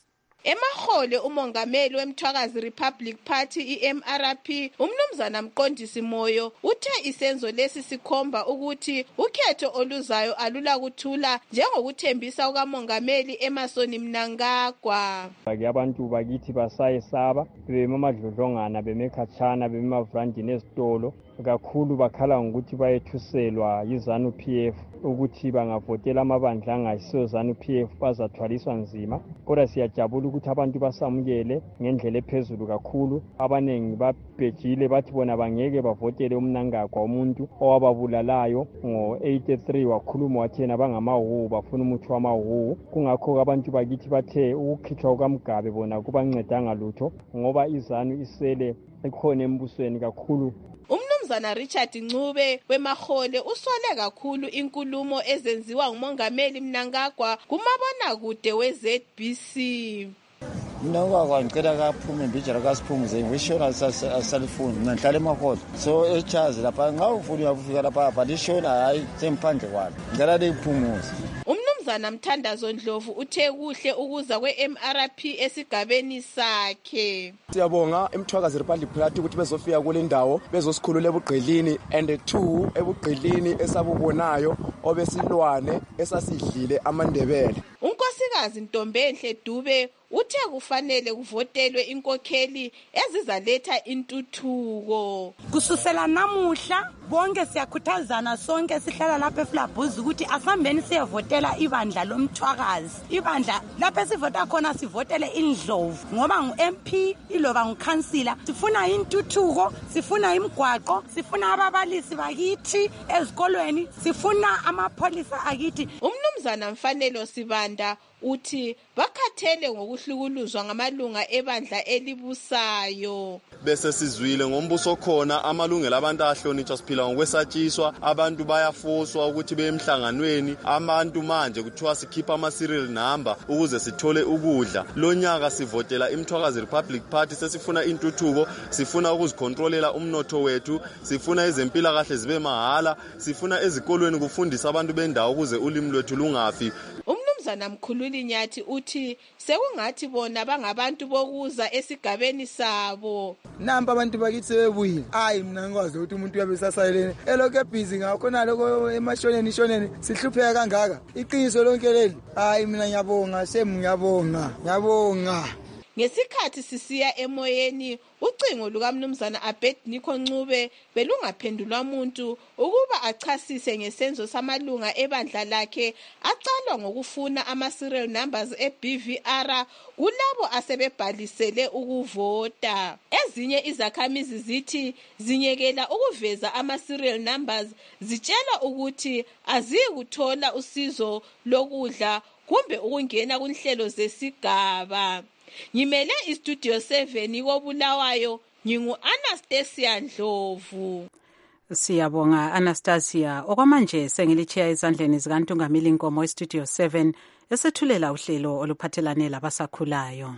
Emahole umongameli wemthwakazi Republic Party iMRP umnumzana Mqondisi Moyo uthe isenzo lesi sikhomba ukuthi ukhetho oluzayo alula kuthula njengokuthembisa ukamongameli Emmerson Mnangagwa. Abantu bakithi basayesaba bemamadlodlongana bemekhatshana bemavurandini ezitolo kakhulu bakhala ngokuthi bayethuselwa yiZANU-PF ukuthi bangavotela amabandla angayisiyo ZANU-PF bazathwaliswa nzima. Kodwa siyajabula ukuthi abantu basamukele ngendlela ephezulu kakhulu. Abanengi babhejile bathi bona bangeke bavotele uMnangagwa umuntu owababulalayo ngo-83 wakhuluma wathi yena bangamahuhu bafuna umuthi wamahuhu. Kungakho abantu bakithi bathe ukukhitshwa kukaMgabe bona kubancedanga lutho ngoba iZANU isele ikhona embusweni kakhulu. Umnumzana Richard Ncube wemahole usole kakhulu inkulumo ezenziwa ngumongameli Mnangagwa kumabonakude weZBC. Mnangagwa ngicela kaphume imbijana kasiphumuze ngishona asalifuni ngihlala emahole so echazi lapha ngawufuna ukufika lapha balishona hayi semphandle kwalo ngicela liphumuze. Umnumzana Mthandazo Ndlovu uthe kuhle ukuza kweMRP esigabeni sakhe. Siyabonga emthwakazi Republic Party ukuthi bezofika kule ndawo bezosikhulula ebugqilini and 2 ebugqilini esabubonayo obesilwane esasidlile amandebele. Unkosikazi Ntombenhle Dube uthe kufanele kuvotelwe inkokheli ezizaletha intuthuko. Kususela namuhla bonke siyakhuthazana sonke sihlala lapha eFilabusi ukuthi asambeni siyevotela ibandla lomthwakazi. Ibandla lapha esivota khona sivotele iNdlovu ngoba ngu-MP iloba ngukhansila. Sifuna intuthuko, sifuna imigwaqo, sifuna ababalisi bakithi ezikolweni, sifuna amapholisa akithi. Umnumzana Mfanelo Sibanda uthi bakhathele ngokuhlukuluzwa ngamalunga ebandla elibusayo. Bese sizwile ngombuso khona amalungelo abantu ahlonitshwa siphila ngokwesatshiswa abantu bayafoswa ukuthi beyemhlanganweni abantu manje kuthiwa sikhipha ama-serial number ukuze sithole ukudla. Lo nyaka sivotela imthwakazi Republic Party sesifuna intuthuko sifuna ukuzikontrolela umnotho wethu sifuna ezempilakahle zibe mahala sifuna ezikolweni kufundisa abantu bendawo ukuze ulimi lwethu lungafi. Umnumzana Mkhululi Nyathi uthi sekungathi bona bangabantu bokuza esigabeni sabo. Namba abantu bakithi sebuyile. Hayi mina ngikwazi ukuthi umuntu uyabe sasayelene. Elokho ebhizi ngakho naloko emashoneni sihlupheka kangaka. Iqiniso lonke leli. Hayi mina ngiyabonga ngiyabonga. Ngesikhathi sisiya emoyeni ucingo lukaMnumzana Abednego Ncube belungaphendulwa umuntu ukuba achasise ngesenzo samalunga ebandla lakhe acalwa ngokufuna ama-serial numbers eBVR kulabo asebebhalisele ukuvota. Ezinye izakhamizi zithi zinyekela ukuveza ama-serial numbers zitshela ukuthi azikuthola usizo lokudla kumbe ukungena kunhlelo zesigaba. Ngimele iStudio 7 koBulawayo ngingu-Anastasia Ndlovu. Siyabonga Anastasia. Okwamanje sengilichiya ezandleni zikaNtungamili Nkomo eStudio 7 esethulela uhlelo oluphathelane labasakhulayo.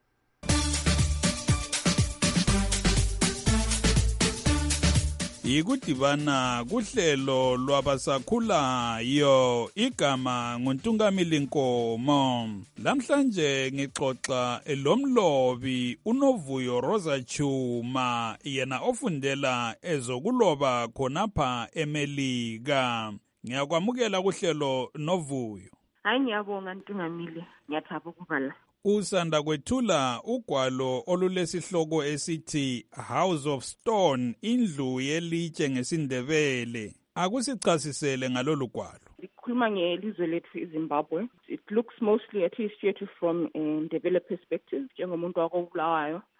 Yikudibana kuhlelo lwabasakhulayo igama nguNtungamili Nkomo. Lamhlanje ngixoxa lomlobi uNovuyo Rosa Chuma yena ofundela ezokuloba khonapha eMelika. Ngiyakwamukela kuhlelo Novuyo. Hayi ngiyabonga Ntungamili, ngiyathaba ukuba la. Usanda kwethula ugwalo olulesihloko esithi House of Stone, indlu yelitshe ngesindebele. Akusichasisele ngalolu gwalo. Likhuluma ngelizwe lethu iZimbabwe. It looks mostly at history from a developed perspective njengomuntu wakoBulawayo.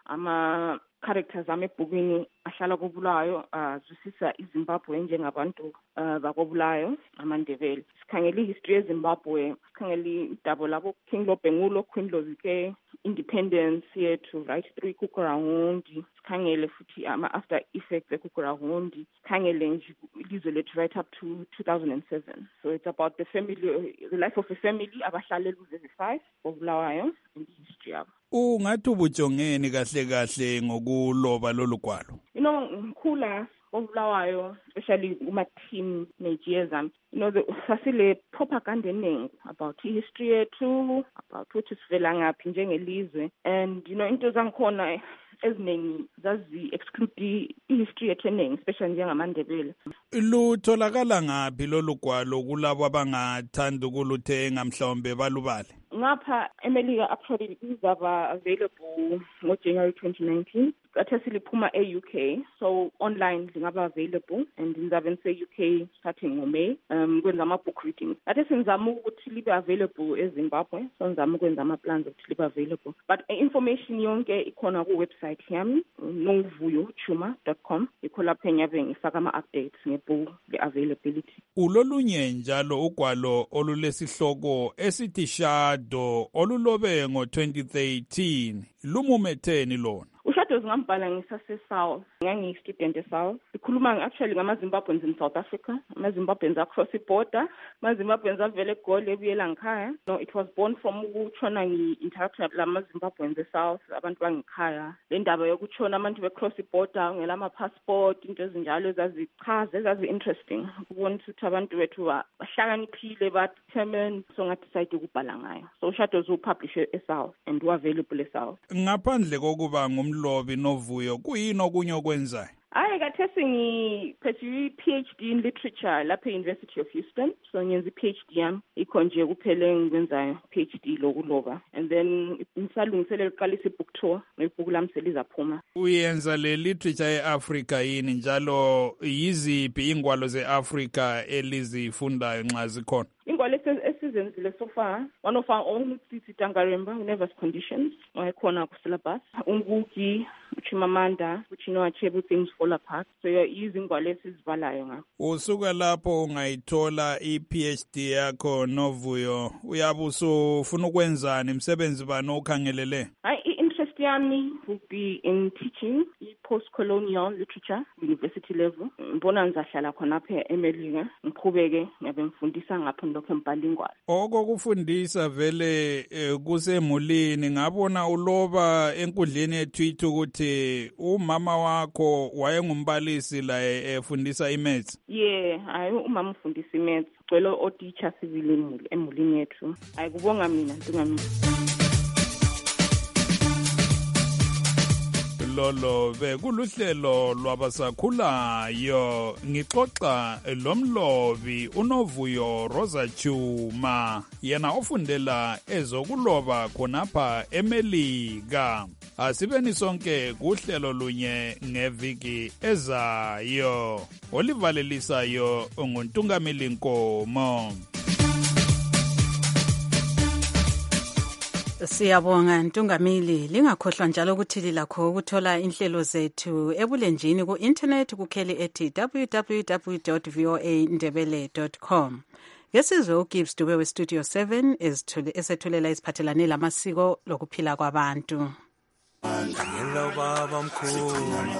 characters ami ebhukwini ahlala koBulawayo azwisisa iZimbabwe njengabantu bakobulawayo amaNdebele. Sikhangela ihistory yeZimbabwe, sikhangela idaba labo King Lobhengulo, Queen Lozike, independence yethu right through Kukurahundi. Sikhangele futhi after effects eKukurahundi. Sikhangele nje ilizwe lethu right up to 2007. So it's about the family, the life of a family abahlala eLuze5 koBulawayo and the history yabo. Ungathi ubujongeni kahle ngokuloba lolu gwalo? Ngikhula koBulawayo, especially uma-teenage years ami, sasile propaganda eningi about history yethu, about ukuthi sivela ngaphi njengelizwe, and into zangikhona eziningi zazi-exclude i-history yethu eningi, especially njengamaNdebele. Lutholakala ngaphi lolu gwalo kulabo abangathanda ukuluthenga mhlawumbe balubale? Ngapha eMelika actually lizaba available ngoJanuary 2019. Kuthe siliphuma e-UK, so online lingaba available, and lizabe lise-UK starting ngoMay. Kwenza ama-book readings. Kuthe sinizama ukuthi libe available eZimbabwe, so nizama ukwenza ama-plans ukuthi libe available. But information yonke ikhona ku-website yami, novuyochuma.com. Yikho lapho engiyabe ngifaka ama-updates nge-book, the-availability. Ulolunye njalo ugwalo olulesihloko esithi Shadow olulobe ngo-2013 lumumetheni lona? Ushado ngambhala ngisase-South, ngangiyi-student e-South. Sikhuluma actually ngama-Zimbabweans in South Africa, ama-Zimbabweans across i-border, ama-Zimbabweans avele eGoli ebuyela ngikhaya. No, it was born from ukutshona ngi-interaction lama-Zimbabweans e-South, abantu bangikhaya. Le ndaba yokutshona abantu be-cross i-border, ngela ama-passport, into ezinjalo ezazichaza, ezazi-interesting. Ukubona ukuthi abantu bethu bahlakaniphile, ba-determined, so ngadecide ukubhala ngayo. So Ushado upublishe e-South and u-available e-South. Ngaphandle kokuba ngumlobi novuyo, kuyini okunye okwenzayo? Hayi kathesi ngiphethe i-PhD in literature lapha e-University of Houston. So ngenza i-PhD yami ikho nje kuphela engikwenzayo, PhD lokuloba. And then ngisalungiselela uqalisa i-book tour, nebhuku lami selizaphuma. Uyenza le literature e-Africa yini njalo yiziphi ingwalo ze-Africa elizifundayo nxa zikhona? Ingwalo esizenzile so far, one of our own, Tsitsi Dangaremba, Nervous Conditions, wayekhona ku-syllabus. Unguki, Uchimamanda, Uchinoa Chebu, Things Fall Apart. So you're using ingwalo esizibalayo ngapho. Usuka lapho ungayithola i-PhD yakho novuyo, uyabe usufuna ukwenzani, msebenzi bani okhangelele? I-interest yami would be in teaching post-colonial literature, university level. Mbona ngizahlala khonapha eMelika, ngiqhubeke ngabe ngifundisa ngapho lokho embhala ingwalo. Okokufundisa vele kusemulini, ngabona uloba enkundleni yethu ukuthi umama wakho wayengumbalisi la efundisa imaths. Yeah, hayi umama ufundisa imaths. Gcwele o-teacher sibili emulini yethu. Hayi kubonga mina, ntingamina. Lolo bekuluhlelo lwabasakhulayo, ngixoxa lomlobi uNovuyo Rosa Chuma, yena ofundela ezokuloba khonapha eMelika. Asibeni sonke kuhlelo lunye ngeviki ezayo. Olivalelisayo nguNtungamili Nkomo. Siyabonga Ntungamili, lingakhohlwa njalo ukuthi lilakho ukuthola inhlelo zethu ebulenjini ku-internet kukheli ethi www.voandebele.com. Ngesizwe uGibbs Dube we-Studio 7 esethulela iziphathelane lamasiko lokuphila kwabantu. Ngela baba mkhulu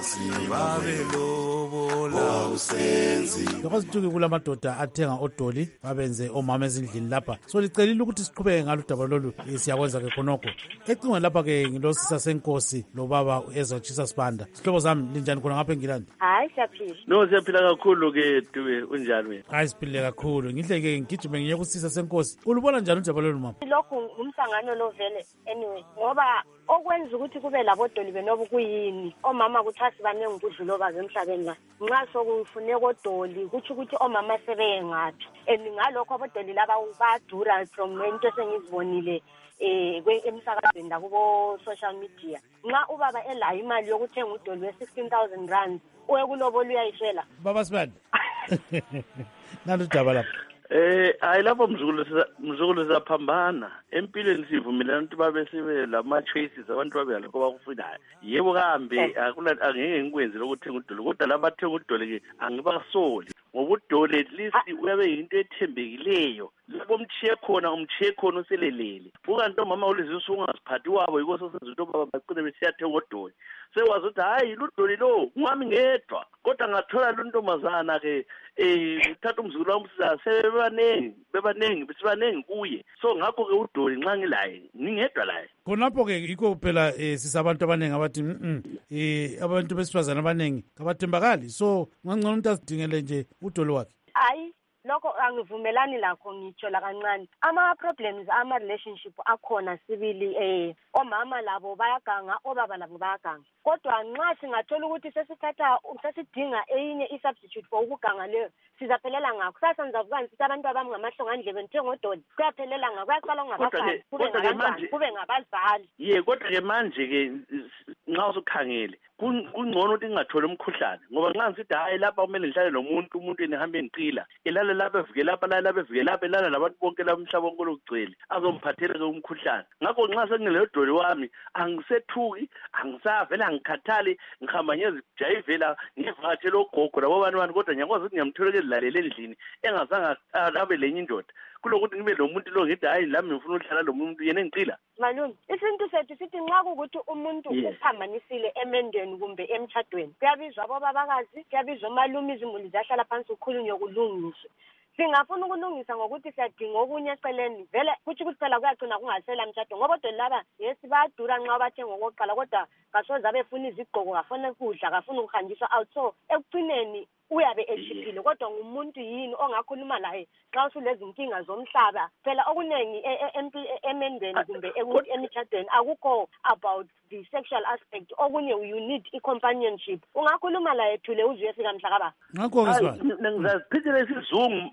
babelobola usenzi lokho situke kulamadoda athenga odoli babenze omama ezindlini lapha, so licelile ukuthi siqhubeke ngalo daba lolu, siyakwenza ke khonokho ecingweni lapha ke ngilosisa senkosi lo baba ezotshisa sibanda. Sihlobo zami linjani khona ngapha eNgilandi? Hayi siyaphila. No siyaphila kakhulu ke Dube, unjani wena? Hayi siphile kakhulu, ngihle ke ngigijime ngiye kusisa senkosi. Ulubona njani udaba lolu mama? Lokho umhlangano lo vele anyway, ngoba okwenza ukuthi kube labodoli benobu kuyini omama kuthasi banenge ukudlula bazemhlabeni la nxa sokufune kodoli kuthi ukuthi omama sebeye ngaphi, and ngalokho abodoli laba badura from into esengizibonile emsakazweni la kubo social media. Nxa ubaba elayo imali yokuthenga udoli we-16,000 rand uyekulobola uyayishela baba Sibanda. Nalo udaba lapha Hayi lapho mzukulu siyaphambana empilweni sivumelana ukuthi babe sibe lama choices abantu babe lokho bakufunayo. Yebo kambe angeke ngikwenze lokuthenga udoli kodwa labathenga udoli ke angibasoli ngoba udoli at least uyabe yinto ethembekileyo. Lapho umchiye khona uselelele. Ukanti omama ulizisa ungaziphathi wabo yiko sosenza into baba baqine besiyathenga udoli. Sewazi ukuthi hayi ludoli lo ngami ngedwa kodwa ngathola lo ntombazana ke uthatha umzukulu wami bebanengi besibanengi kuye. So ngakho ke udoli nxa ngilaye ngingedwa laye. Khonapho ke yikho phela sisabantu abanengi abathi abantu besifazana abanengi abathembakali. So ngangcono umuntu asidingele nje udoli wakhe. Hayi lokho angivumelani lakho ngitsho la kancane. Ama-problems ama-relationship akhona sibili omama labo bayaganga obaba labo bayaganga. Kodwa nxa singathola ukuthi sesidinga eyinye i-substitute for ukuganga leyo sizaphelela ngakho. Sasa nizavukani sithi abantu abami ngamahlongandlebe ngithenga udoli kuyaphelela ngakho kuyaqala ungabafani kube ngabazali. Kodwa ke manje ke nxa usukhangele kungcono ukuthi ngingatholi umkhuhlane ngoba nxa ngisithi hayi lapha kumele ngihlale umuntu enihambe ngiqila elale lapha evike lapha elala labantu bonke la umhlaba wonke lokugcwele azomphathela ke umkhuhlane. Ngakho nxa sengilelo doli wami angisethuki angisavela angikhathali ngihamba ngezijayivela ngivakatshela ogogo labo bani kodwa ngiyakwazi ukuthi ngiyamthola ezilalele endlini engazange abe lenye indoda kulokuthi ngibe lo muntu lo ngithi hayi lami ngifuna ukuhlala lo muntu yena engiqila. Malume isintu sethu sithi nxa kukuthi umuntu uphambanisile emendweni kumbe emtshadweni kuyabizwa abobabakazi kuyabizwa omalume izimuli ziyahlala phansi ukhulunywe kulungiswe. Singafuna ukulungisa ngokuthi siyadinga okunye eceleni vele kuthi ukuthi phela kuyagcina kungasela mtshado ngoba odoli laba yesi bayadura nxa bathenga okokuqala kodwa kasoze abefuna izigqoko kafuna ukudla kafuna ukuhanjiswa out. So ekugcineni uyabe echiphile kodwa ngumuntu yini ongakhuluma laye xa usulezi inkinga zomhlaba. Phela okuningi emendweni kumbe emtshadweni akukho about the sexual aspect. Okunye you need i-companionship. Ungakhuluma laye thule uzwe yefika mhlakaba. Ngakho ngizazichithela isizungu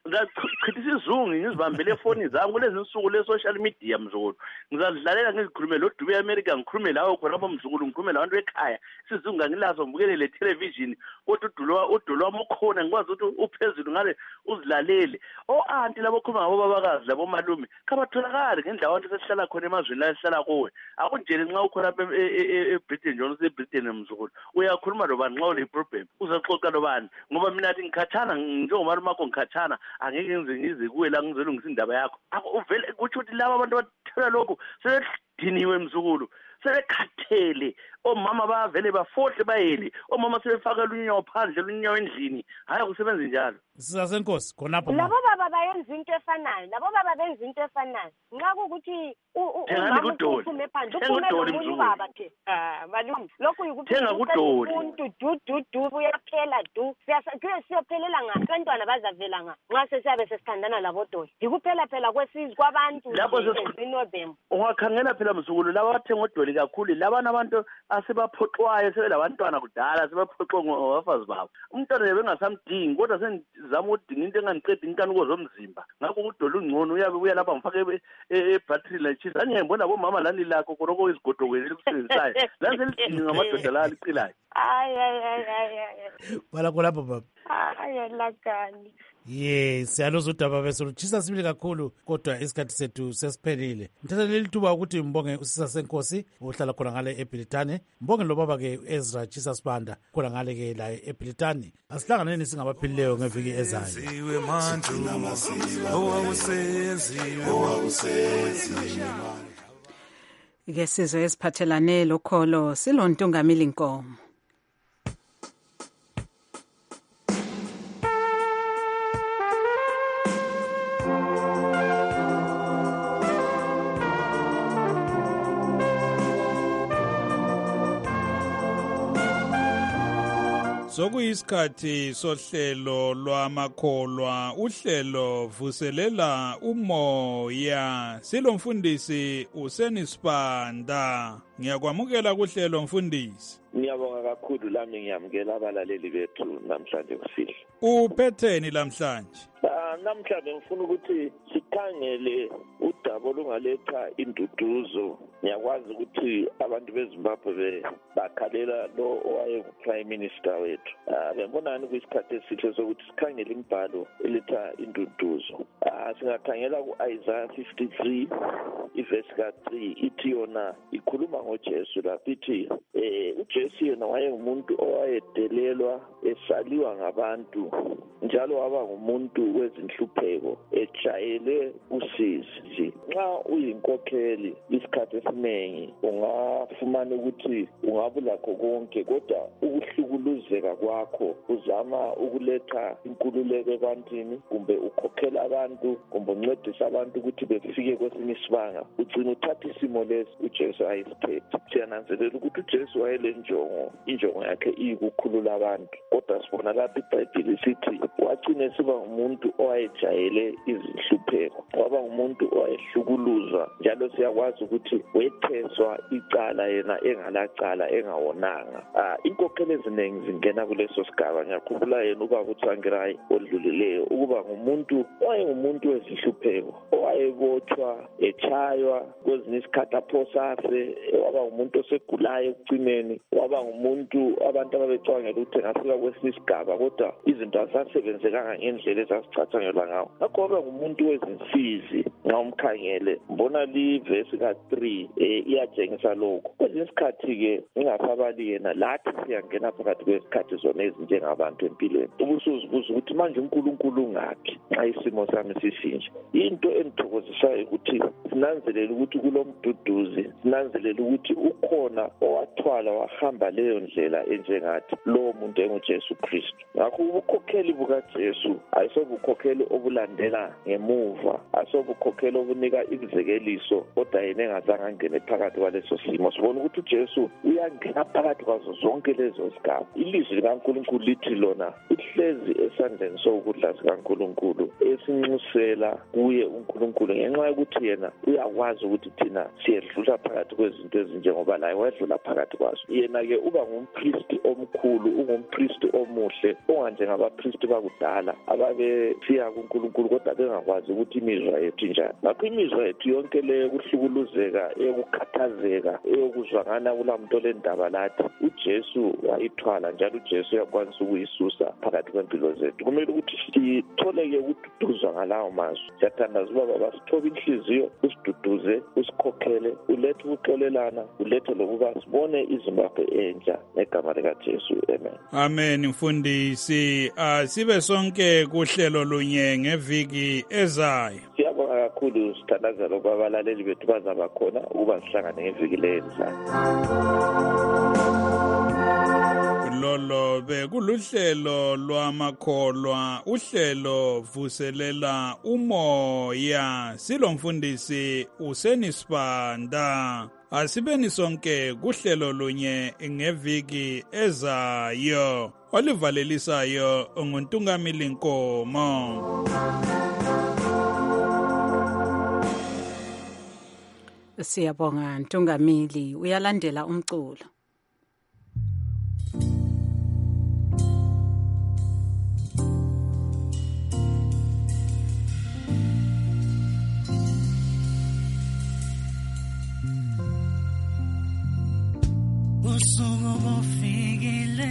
ngizibambele efoni zami kulezi nsuku le-social media mzukulu. Ngizazidlalela ngizikhulume lo Dubai America ngikhulume lawo khona lapho mzukulu ngikhulume labantu ekhaya. Isizungu ngangilazo ngibukele le television kodwa udolo wami ukhona ngikwazi ukuthi uphezulu ngale uzilalele. Anti labo khuluma ngabobabakazi labo malume kabatholakali ngendlela abantu sesihlala khona emazweni la esihlala kuwe. Akunjele nxa ukhona lapha eBritain nje useBritain mzukulu uyakhuluma lobani nxa ule problem uzaxoxa lobani ngoba mina athi ngikhathana njengomalume wakho ngikhathana angeke ngize kuwe la ngizolungisa indaba yakho. Uvele kuthi ukuthi laba abantu bathola lokho sebediniwe mzukulu sebekhathele. Omama bavele bafohle bayele omama sebefakela unyawo phandle unyawo endlini hayi akusebenzi njalo. Sisasenkosi khonapho labo baba bayenza into efanayo nxa kukuthi umama uphume phandle uphume nomunye ubaba ke malume lokhu yikuphela umuntu du uyaphela siyophelela ngaphi abantwana bazavela nxa sesiyabe sesithandana labodoli yikuphela phela kwesizwe kwabantu ezinovemba. Ungakhangela phela mzukulu laba bathenga odoli kakhulu labana abantu asebaphoxwayo sebelabantwana kudala sebaphoxwa ngobafazi babo. Umntwana bengasamdingi kodwa senizama ukudinga into enganiqeda inkanuko zomzimba. Ngakho udoli ungcono uyabe lapha ngifake ebattery lachisa angiyembona bomama lani lakho konoko izigodokweni elikusebenzisayo lani selidinga ngamadoda la aliqilayo. Bala kolapho baba. Lakani. Siyaloza udaba besolutshisa sibili kakhulu kodwa isikhathi sethu sesiphelile. Ngithatha leli thuba ukuthi mbonge usisa senkosi ohlala khona ngale eBritane. Mbonge lo baba ke Ezra Chisa Sibanda khona ngale ke la eBritane. Asihlanganeni singabaphilileyo ngeviki ezayo. Ke sizwe esiphathelane lokholo silontungamili Nkomo. Sokuyisikhathi sohlelo lwamakholwa uhlelo vuselela umoya silomfundisi uSenisibanda. Ngiyakwamukela kuhlelo mfundisi. Ngiyabonga kakhulu lami ngiyamukela abalaleli bethu namhlanje kusihlwa. Uphetheni namhlanje? Namhlanje ngifuna ukuthi sikhangele udaba olungaletha induduzo ngiyakwazi ukuthi abantu beZimbabwe bakhalela lo owayengu-prime minister wethu. Bembonani kwisikhathi esihle sokuthi sikhangele imbhalo elitha induduzo. Singakhangela ku-Isaiah 53 ivesi ka-3 ithi yona ikhuluma ngoJesu lapho ithi uJesu yena wayengumuntu owayedelelwa esaliwa ngabantu njalo waba ngumuntu wezinhlupheko ejayele usizi. Nxa uyinkokheli isikhathi esiningi ungafumana ukuthi ungabulakho konke kodwa ukuhlukuluzeka kwakho uzama ukuletha inkululeko ebantwini kumbe ukhokhela abantu kumbe uncedisa abantu ukuthi befike kwesinye isibanga ugcina uthatha isimo lesi uJesu ayisiphethe. Siyananzelela ukuthi uJesu wayele injongo yakhe iyikukhulula abantu kodwa sibona lapha iBhayibheli sithi wagcina esiba ngumuntu owayejayele izinhlupheko waba ngumuntu owayehlukuluzwa njalo siyakwazi ukuthi wetheswa icala yena engalacala engawonanga. Inkokhelo eziningi zingena kuleso sigaba. Ngiyakhumbula yena ubaba uTsvangirai odlulileyo ukuba ngumuntu owayengumuntu wezinhlupheko owayebotshwa echaywa kwezinye isikhathi aphosase waba ngumuntu osegulayo ekugcineni waba ngumuntu abantu ababecabangela ukuthi engafika kwesinye isigaba kodwa izinto azasebenzekanga ngendlela ezasicatshangelwa ngawo. Ngakho waba ngumuntu wezinsizi nxa umkhangele mbona livesi ka-3 iyatshengisa lokho. Kwesinye isikhathi-ke ingasabali yena lathi siyangena phakathi kwesikhathi zona ezinjengabantu empilweni. Ubusuzibuza ukuthi manje uNkulunkulu ungaphi nxa isimo sami sisinje. Into engithokozisayo ukuthi sinanzelela ukuthi kulomduduzi sinanzelela ukuthi ukhona owathwala wahamba leyo ndlela enjengathi lowo muntu enguJesu Kristu. Ngakho ubukhokheli bukaJesu ayisobukhokheli obulandela ngemuva ayisobukhokheli obunika imizekeliso kodwa yena engazange angene phakathi kwaleso simo. Sibona ukuthi uJesu uyangena phakathi kwazo zonke lezo zigaba. Ilizwi likaNkulunkulu lithi lona uhlezi esandleni sokudla sikaNkulunkulu esinxusela kuye uNkulunkulu ngenxa yokuthi yena uyakwazi ukuthi thina siyedlula phakathi kwezinto ezinjengoba laye wedlula phakathi kwazo. Yena-ke uba ngumpristi omkhulu ungumpristi omuhle onganjengabapristi bakudala ababesiya kuNkulunkulu kodwa bengakwazi ukuthi imizwa yethu njani. Ngakho imizwa yethu yonke leyo yokuhlukuluzeka eyokukhathazeka eyokuzwangana kula muntu olendaba lathi uJesu wayithwala njalo uJesu uyakwanisa ukuyisusa phakathi kwempilo zethu. Kumele ukuthi sithole-ke ukududuzwa ngalawo mazwi. Siyathandaza ubaba basithobe inhliziyo usiduduze usikhokhele ulethe ukuxolelana ulethe lokuba sibone iZimbabwe entsha ngegama likaJesu. Amen. Amen. Mfundisi sibe sonke kuhlelo lunye ngeviki ezayo. Siyabonga kakhulu sithandaza lokho abalaleli bethu bazaba khona ukuba sihlangane ngeviki lezayo. Lolo bekuluhlelo lwamakholwa uhlelo vuselela umoya silomfundisi uSenisibanda. Asibeni sonke kuhlelo lunye ngeviki ezayo. Olivalelisayo nguNtungamili Nkomo. Siyabonga Ntungamili. Uyalandela umculo. Usuku bufikile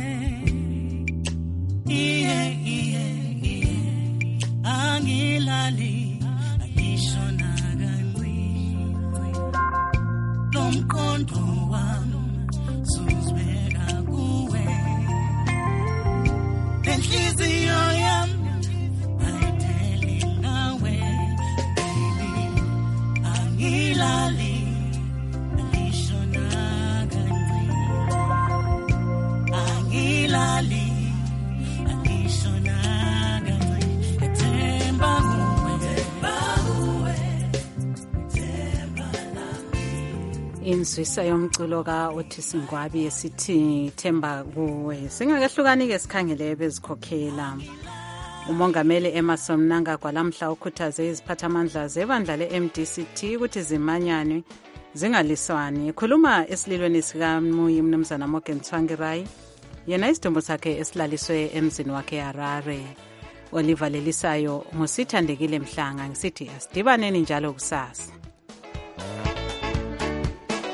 angilali angishona kancane lomqondo wami suzibeka kuwe enhliziyo yami ayitheli ngawe baby angilali Inswisa yomculo ka-Otis Ngwabi esithi themba kuwe. Singakahlukani-ke sikhangele bezikhokhela. Umongameli Emerson Mnangagwa lamhla ukhuthaze iziphathamandla zebandla le-MDCT ukuthi zimanyane zingaliswani. Ekhuluma esililweni sikaMuyi Mnumzana Morgan Tsvangirai yena isidumbu sakhe esilaliswe emzini wakhe Harare. Olivalelisayo ngusithandekile Mhlanga ngisithi asidibaneni njalo kusasa.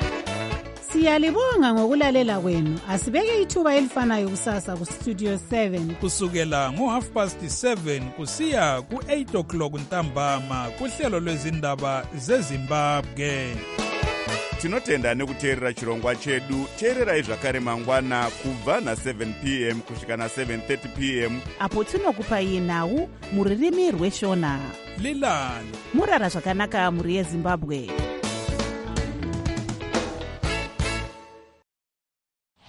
Siyalibonga ngokulalela kwenu. Asibeke ithuba elifanayo kusasa ku Studio 7 kusukela ngo7:30 kusiya ku8 o'clock ntambama kuhlelo lwezindaba zeZimbabwe. Tinotenda nekuteerera chirongwa chedu. Teererai zvakare mangwana kubva na7 p.m. kusvika na7:30 p.m. apo tinokupai nhau muririmi rweshona. Lilani murara zvakanaka muri yeZimbabwe.